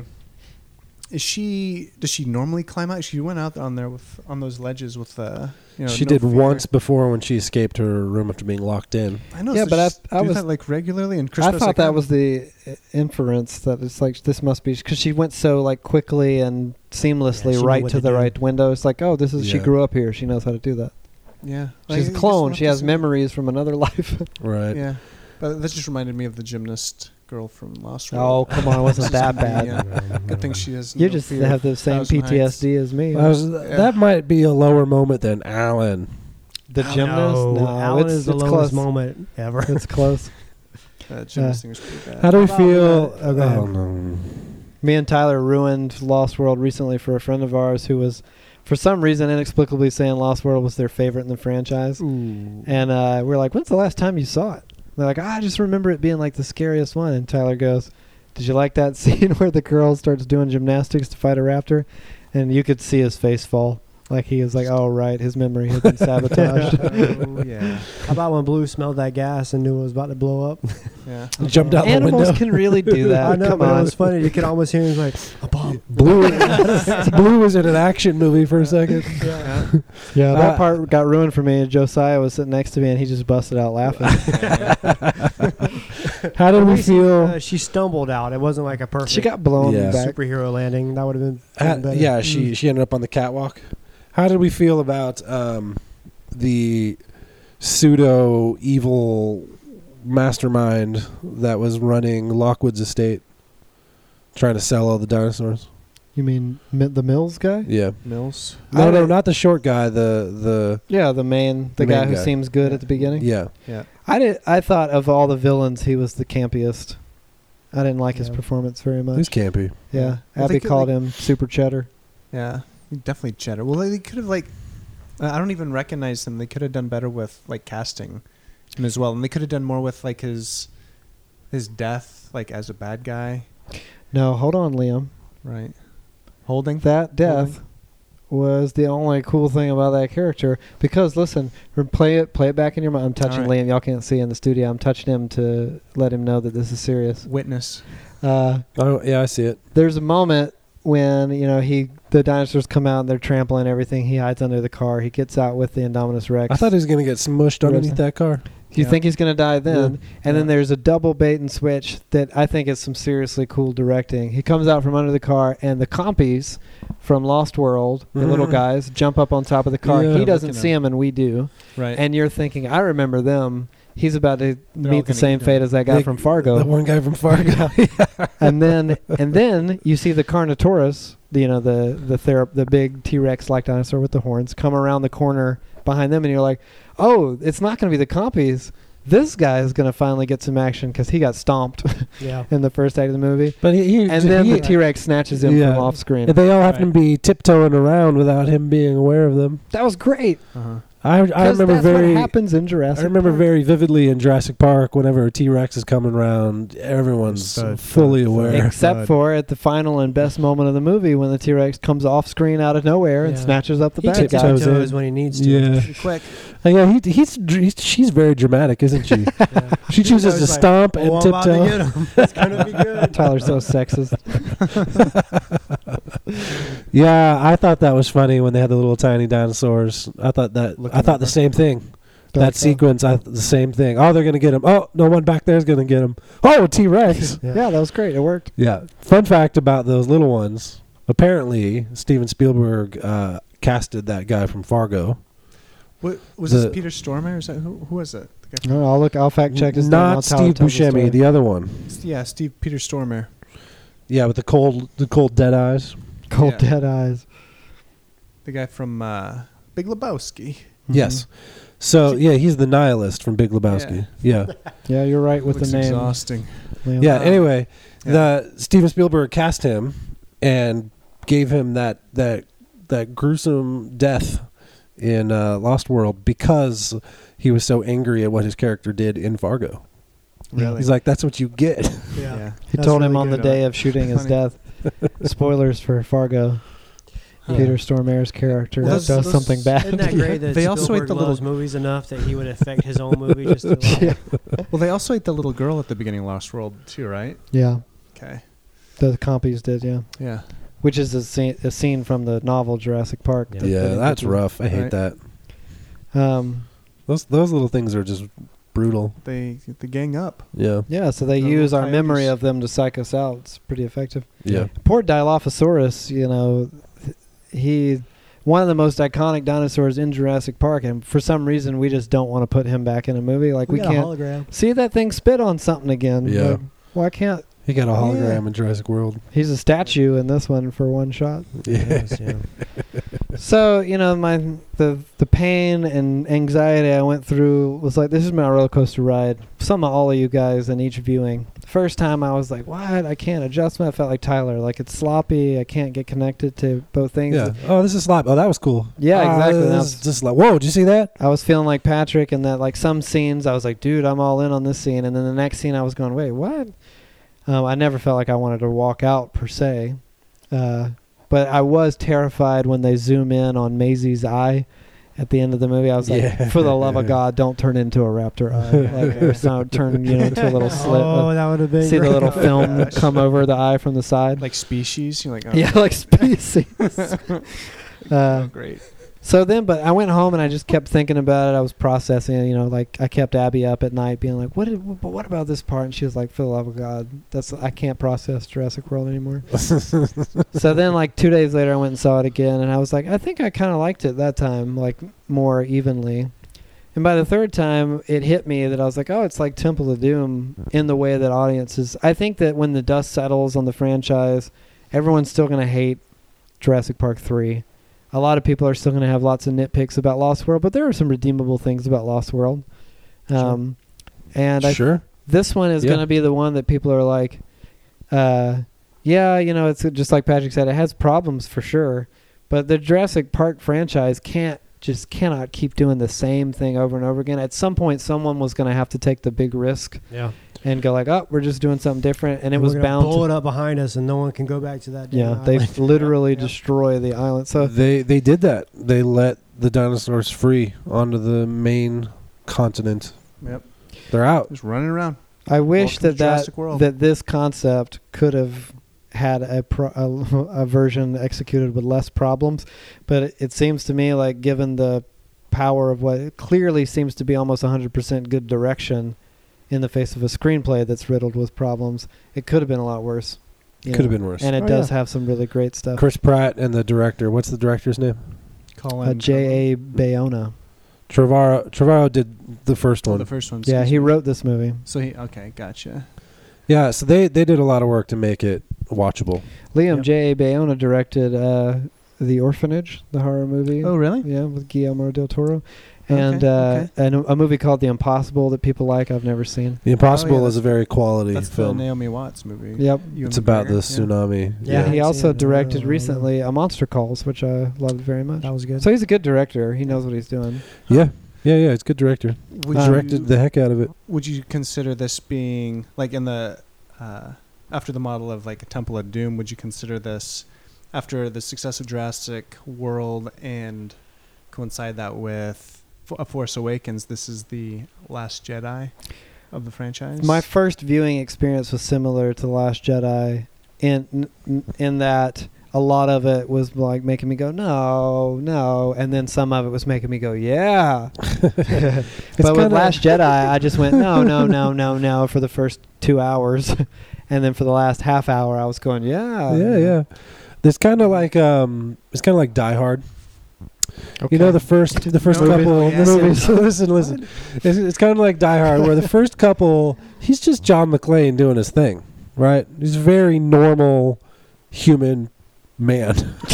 does she normally climb out? She went out on there on those ledges with She no did fear. once before when she escaped her room after being locked in. I know. Yeah, so but she I do was- that like regularly, and Chris I was thought like, that "Oh." was the inference that it's like this must be because she went so like quickly and seamlessly Yeah, she knew right what to to the do. right window. It's like, oh, this is she Yeah. grew up here. She knows how to do that. Yeah, She's a clone. She has memories from another life. Right. Yeah, but that just reminded me of the gymnast girl from Lost Oh, World. come on, it wasn't that bad. Yeah. Good thing she has. You no just fear have of the same Thousand Heights. PTSD as me. That might be a lower moment than Alan. The gymnast? No, Alan it's, is the it's lowest close. moment ever. It's close. Gymnast thing was pretty bad. How do we How about feel? that? Oh, go ahead. no. Me and Tyler ruined Lost World recently for a friend of ours who was, for some reason, inexplicably saying Lost World was their favorite in the franchise. And we're like, when's the last time you saw it? They're like, I just remember it being like the scariest one. And Tyler goes, did you like that scene where the girl starts doing gymnastics to fight a raptor? And you could see his face fall. Like he was like, oh, right, his memory had been sabotaged. Oh yeah, How about when Blue smelled that gas and knew it was about to blow up? yeah. He jumped out the Animals window. can really do that. I know, Come but on. it was funny. You could almost hear him like, a bomb. Blue was in an action movie for a second. Yeah, that Uh, part got ruined for me. Josiah was sitting next to me, and he just busted out laughing. How did we feel? She stumbled out. It wasn't like a perfect She got blown Yeah. back. superhero landing. That would have been better. Yeah, she ended up on the catwalk. How did we feel about the pseudo evil mastermind that was running Lockwood's estate, trying to sell all the dinosaurs? You mean the Mills guy? Yeah. Mills. No, not the short guy. The Yeah, the main The guy main who guy. seems good at the beginning. yeah. Yeah. I thought of all the villains, he was the campiest. I didn't like his Yeah. performance very much. Who's campy? Yeah, Well, Abby they could, called like- him Super Cheddar. Yeah, definitely Cheddar. Well, they could have I don't even recognize him. They could have done better with casting him as well, and they could have done more with his his death, like as a bad guy, No, hold on, Liam. right? Holding. That death was the only cool thing about that character. Because listen, play it back in your mind. I'm touching All right. Liam. Y'all can't see in the studio. I'm touching him to let him know that this is serious. Witness. Oh yeah, I see it. There's a moment when the dinosaurs come out and they're trampling everything. He hides under the car. He gets out with the Indominus Rex. I thought he was gonna get smushed underneath that car. You Yeah. think he's going to die then? Yeah. And then there's a double bait and switch that I think is some seriously cool directing. He comes out from under the car, and the compies from Lost World, the little guys, jump up on top of the car. Yeah. He doesn't Looking see at them, and we do. Right. And you're thinking, I remember them. He's about to They're all meet the gonna same eat fate him. as that guy from Fargo. The one guy from Fargo. and then you see the Carnotaurus, the big T-Rex like dinosaur with the horns, come around the corner behind them, and you're like, oh, it's not going to be the compies. This guy is going to finally get some action because he got stomped Yeah. in the first act of the movie. But And then the T-Rex snatches him Yeah. from off screen. and they all happen to be tiptoeing around without him being aware of them. That was great. Uh-huh. I 'Cause remember that's very. what happens in Jurassic I remember Park. very vividly in Jurassic Park, whenever a T-Rex is coming around, everyone's Thud, fully thud, aware. thud. Except for at the final and best moment of the movie when the T-Rex comes off screen out of nowhere and Yeah. snatches up the He bad guy. tiptoes tiptoes in. when he needs to. Yeah. Quick. Yeah, she's very dramatic, isn't she? Yeah. She chooses to stomp and tiptoe. It's gonna be good. Tyler's so sexist. Yeah, I thought that was funny when they had the little tiny dinosaurs. I thought Looking the over. same thing. Don't That so. sequence, the same thing. Oh, they're gonna get him. Oh, no one back there is gonna get him. Oh, T-Rex. Yeah, that was great. It worked. Yeah. Fun fact about those little ones. Apparently, Steven Spielberg casted that guy from Fargo. What was The- this? Peter Stormare? Is that who was it? The guy No, I'll fact check his name. I'll Not tell Steve the story. Buscemi, the other one. yeah, Peter Stormare. Yeah, with the cold dead eyes. Cold Yeah. dead eyes. The guy from Big Lebowski. Yes. So yeah, he's the nihilist from Big Lebowski. Yeah. Yeah, you're right with Looks the name. exhausting. Liam. Yeah. Anyway, Yeah. the Steven Spielberg cast him and gave him that gruesome death in Lost World because he was so angry at what his character did in Fargo. Really? He's like, that's what you get. Yeah. He That's told him really on the good. day of shooting his Funny. death. Spoilers for Fargo. Yeah. Peter Stormare's character Well, does those- something bad. Isn't that great that They also Spielberg ate the loves little- movies enough that he would affect his own movie just to like, Yeah. Well, they also ate the little girl at the beginning of Lost World too, right? Yeah, Okay. the compies did. Yeah, Yeah. which is a scene from the novel Jurassic Park. Yeah. that Yeah, they that's did. rough. I hate Right. that. Um, Those little things are just brutal. They gang up. Yeah. yeah, so they The use little our memory coyotes. of them to psych us out. It's pretty effective. Yeah. Poor Dilophosaurus, he one of the most iconic dinosaurs in Jurassic Park, and for some reason we just don't want to put him back in a movie. Like we got a can't hologram. see that thing spit on something again. Yeah. Like, why can't He got a hologram in Jurassic World. he's a statue in this one for one shot? Yeah. Yes, yeah. So the pain and anxiety I went through was like, this is my roller coaster ride. Some of all of you guys in each viewing. First time I was like, what? I can't adjust. I felt like Tyler. Like it's sloppy. I can't get connected to both things. Yeah. Oh, this is slap. Oh, that was cool. Yeah, exactly. This That is was- just like, whoa, did you see that? I was feeling like Patrick, and that like some scenes I was like, dude, I'm all in on this scene, and then the next scene I was going, wait, what? I never felt like I wanted to walk out per se, but I was terrified when they zoom in on Maisie's eye at the end of the movie. I was like, Yeah. for the love of God, don't turn into a raptor eye, like, or so turn into a little slit. Oh, that would have been See the great. little film come over the eye from the side. Like Species. You're like, oh, Yeah, like species. oh, great. So then, but I went home and I just kept thinking about it. I was processing, like I kept Abby up at night being like, what about this part? And she was like, for the love of God, I can't process Jurassic World anymore. So then like 2 days later I went and saw it again, and I was like, I think I kind of liked it that time, like more evenly. And by the third time it hit me that I was like, oh, it's like Temple of Doom in the way that audiences, I think that when the dust settles on the franchise, everyone's still going to hate Jurassic Park 3. A lot of people are still going to have lots of nitpicks about Lost World, but there are some redeemable things about Lost World. And Sure. this one is Yeah. going to be the one that people are like, it's just like Patrick said, it has problems for sure, but the Jurassic Park franchise cannot keep doing the same thing over and over again. At some point, someone was going to have to take the big risk Yeah. and go like, oh, we're just doing something different, and it And was we're gonna bound blow to. it up behind us, and no one can go back to that. Yeah, damn they island. literally Yep. destroy the island. So They did that. They let the dinosaurs free onto the main continent. Yep. They're out. Just running around. I wish Welcome to Jurassic World. that this concept could have had a version executed with less problems, but it seems to me like, given the power of what clearly seems to be almost 100% good direction in the face of a screenplay that's riddled with problems, it could have been a lot worse. you Could have know. been worse. And it Oh, does yeah. have some really great stuff. Chris Pratt and the director. What's the director's name? Colin. J.A. Bayona. Trevorrow did the first one. The first one. Yeah, excuse he me. wrote this movie. So he. Okay, gotcha. Yeah, so they did a lot of work to make it watchable. Liam Yep. J.A. Bayona directed The Orphanage, the horror movie. Oh, really? Yeah, with Guillermo del Toro. Okay, And okay. and a movie called The Impossible that people like, I've never seen. The Impossible yeah, is a very quality That's the film. Naomi Watts movie. Yep. Ewan It's about the McGregor, tsunami. Yeah. And he I've also seen it. directed Oh, recently A Monster Calls, which I loved very much. That was good. So he's a good director. He knows what he's doing. Yeah. Yeah, it's a good director. Would Directed you, the heck out of it. Would you consider this being like in the after the model of like a Temple of Doom? Would you consider this after the success of Jurassic World and coincide that with A Force Awakens? This is the Last Jedi of the franchise. My first viewing experience was similar to The Last Jedi in that a lot of it was like making me go, no, and then some of it was making me go, yeah. But with kinda- Last Jedi, I just went, no for the first 2 hours. And then for the last half hour, I was going, yeah. Yeah. It's kind of like Die Hard. Okay. You know, the first Movie. couple. Yes. Listen. It's kind of like Die Hard, where the first couple, he's just John McClane doing his thing, right? He's a very normal human man.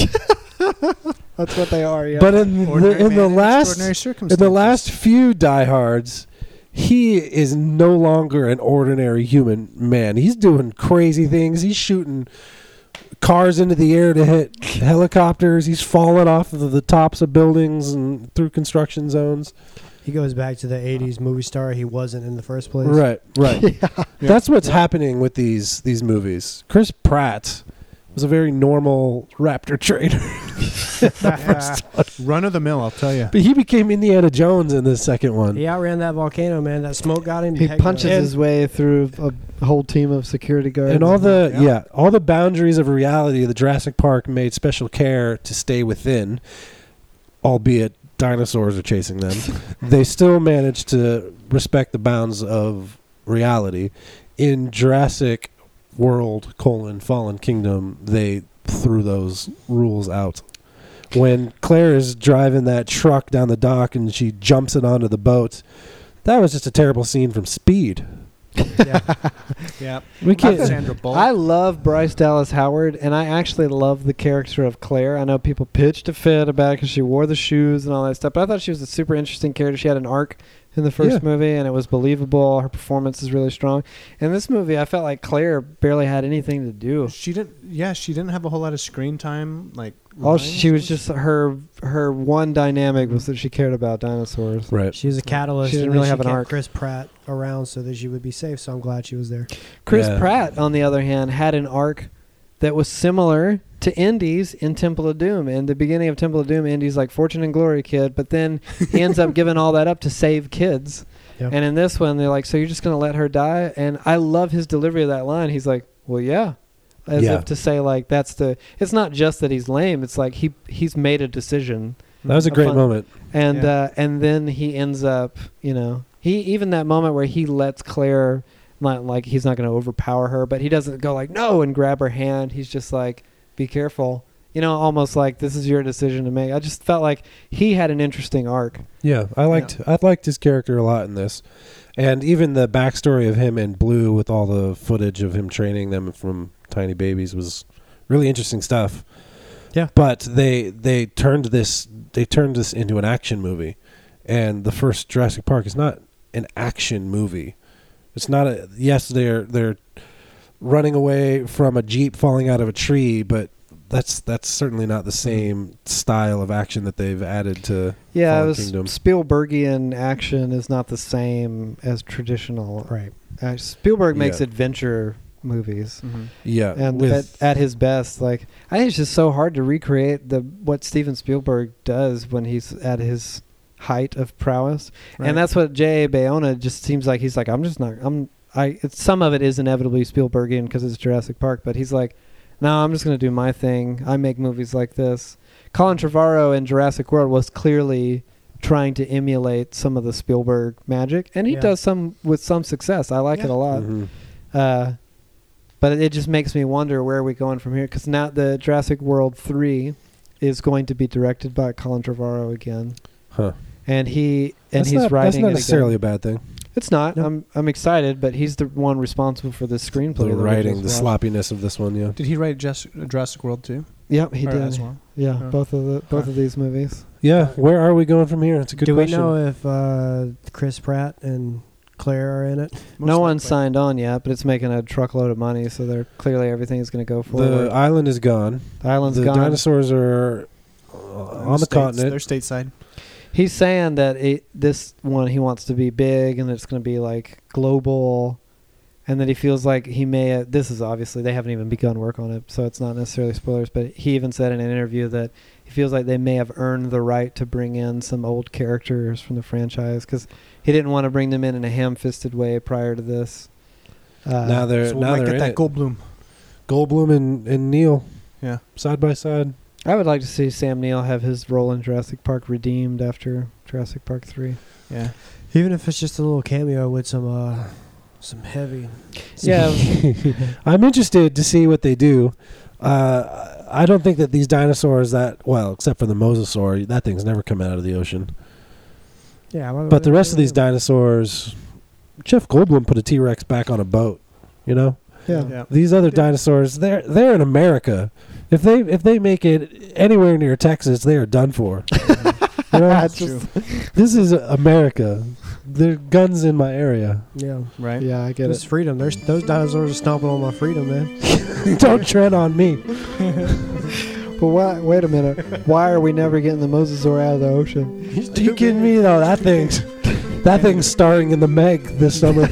That's what they are, yeah. But in Ordinary the man in last extraordinary in circumstances. the last few Die Hards, he is no longer an ordinary human man. He's doing crazy things. He's shooting cars into the air to hit helicopters. He's falling off of the tops of buildings and through construction zones. He goes back to the 80s movie star he wasn't in the first place. Right. That's what's happening with these movies. Chris Pratt was a very normal raptor trainer. Run of the mill, I'll tell you. But he became Indiana Jones in the second one. He outran that volcano, man. That smoke got him. he Heck punches no. his way through a whole team of security guards. And all the boundaries of reality, the Jurassic Park made special care to stay within, albeit dinosaurs are chasing them. They still managed to respect the bounds of reality. In Jurassic World: Fallen Kingdom, they threw those rules out. When Claire is driving that truck down the dock and she jumps it onto the boat, that was just a terrible scene from Speed. Yeah. We can't. Sandra Bullock. I love Bryce Dallas Howard, and I actually love the character of Claire. I know people pitched a fit about it because she wore the shoes and all that stuff, but I thought she was a super interesting character. She had an arc in the first movie, and it was believable. Her performance is really strong. In this movie, I felt like Claire barely had anything to do. She didn't. Yeah, she didn't have a whole lot of screen time. Like All lines. she was just her one dynamic was that she cared about dinosaurs. Right. She was a catalyst. She didn't and really she have an kept arc. Chris Pratt around so that she would be safe. So I'm glad she was there. Chris Yeah. Pratt, on the other hand, had an arc that was similar to Indy's in Temple of Doom. In the beginning of Temple of Doom, Indy's like fortune and glory kid, but then he ends up giving all that up to save kids. Yep. And in this one, they're like, so you're just going to let her die? And I love his delivery of that line. He's like, well, yeah. As Yeah. if to say, like, it's not just that he's lame. It's like he's made a decision. That was a A great fun- moment. And Yeah. and then he ends up, even that moment where he lets Claire, not like he's not going to overpower her, but he doesn't go like no and grab her hand. He's just like, be careful. Almost like this is your decision to make. I just felt like he had an interesting arc. Yeah, I liked his character a lot in this, and even the backstory of him in Blue with all the footage of him training them from tiny babies was really interesting stuff. Yeah. But they turned this into an action movie, and the first Jurassic Park is not an action movie. It's not a they're running away from a Jeep falling out of a tree, but that's certainly not the same style of action that they've added to Yeah, Fallen it was Kingdom. Spielbergian action is not the same as traditional Right. Spielberg makes Yeah. adventure movies. Mhm. Yeah, And with at his best, like I think it's just so hard to recreate what Steven Spielberg does when he's at his height of prowess, Right. and that's what J.A. Bayona just seems like. He's like, some of it is inevitably Spielbergian because it's Jurassic Park, but he's like, no, I'm just going to do my thing. I make movies like this. Colin Trevorrow in Jurassic World was clearly trying to emulate some of the Spielberg magic, and he Yeah. does some with some success. I like it a lot. Mhm. But it just makes me wonder where are we going from here, because now the Jurassic World 3 is going to be directed by Colin Trevorrow again, Huh. and he's That's not writing it necessarily again. a bad thing. It's not. No. I'm excited, but he's the one responsible for the screenplay. The that we writing, just the watched. sloppiness of this one, yeah. Did he write Jurassic World too? Yep, he Or did. as well? Yeah, Yeah. both of these movies. Yeah, where are we going from here? It's a good Do question. we know if Chris Pratt and Claire are in it? No one likely. signed on yet, but it's making a truckload of money, so they're clearly everything is going to go forward. The island is gone. The island's The gone. dinosaurs are on the States, continent. They're stateside. He's saying that this one he wants to be big and it's going to be like global, and that he feels like he may. This is obviously they haven't even begun work on it, so it's not necessarily spoilers. But he even said in an interview that he feels like they may have earned the right to bring in some old characters from the franchise, because he didn't want to bring them in a ham-fisted way prior to this. Now they're So we now might they're get in that it. Goldblum. Goldblum and Neil Yeah. side by side. I would like to see Sam Neill have his role in Jurassic Park redeemed after Jurassic Park 3. Yeah. Even if it's just a little cameo with some heavy. Yeah. I'm interested to see what they do. I don't think that these dinosaurs except for the mosasaur, that thing's never come out of the ocean. Yeah, But the rest of these dinosaurs, Jeff Goldblum put a T-Rex back on a boat. You know, Yeah. these other dinosaurs, they're in America. If they make it anywhere near Texas, they are done for. You know, That's true. this is America. There are guns in my area. Yeah, Right. Yeah, I get it's it. freedom. Those dinosaurs are stomping on my freedom, man. Don't tread on me. But wait a minute. Why are we never getting the mosasaur out of the ocean? Are you kidding me? though? That thing's starring in the Meg this summer.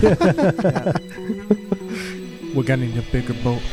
We're getting a bigger boat.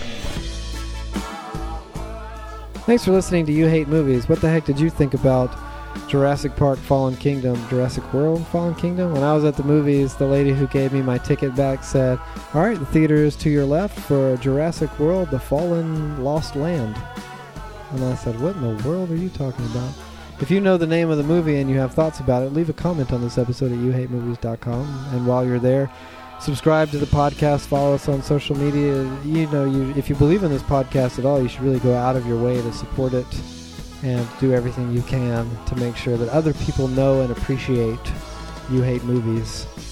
Thanks for listening to You Hate Movies. What the heck did you think about Jurassic Park Fallen Kingdom, Jurassic World Fallen Kingdom? When I was at the movies, the lady who gave me my ticket back said, all right, the theater is to your left for Jurassic World, The Fallen Lost Land. And I said, what in the world are you talking about? If you know the name of the movie and you have thoughts about it, leave a comment on this episode at youhatemovies.com. And while you're there, subscribe to the podcast, follow us on social media. If you believe in this podcast at all, you should really go out of your way to support it and do everything you can to make sure that other people know and appreciate You Hate Movies.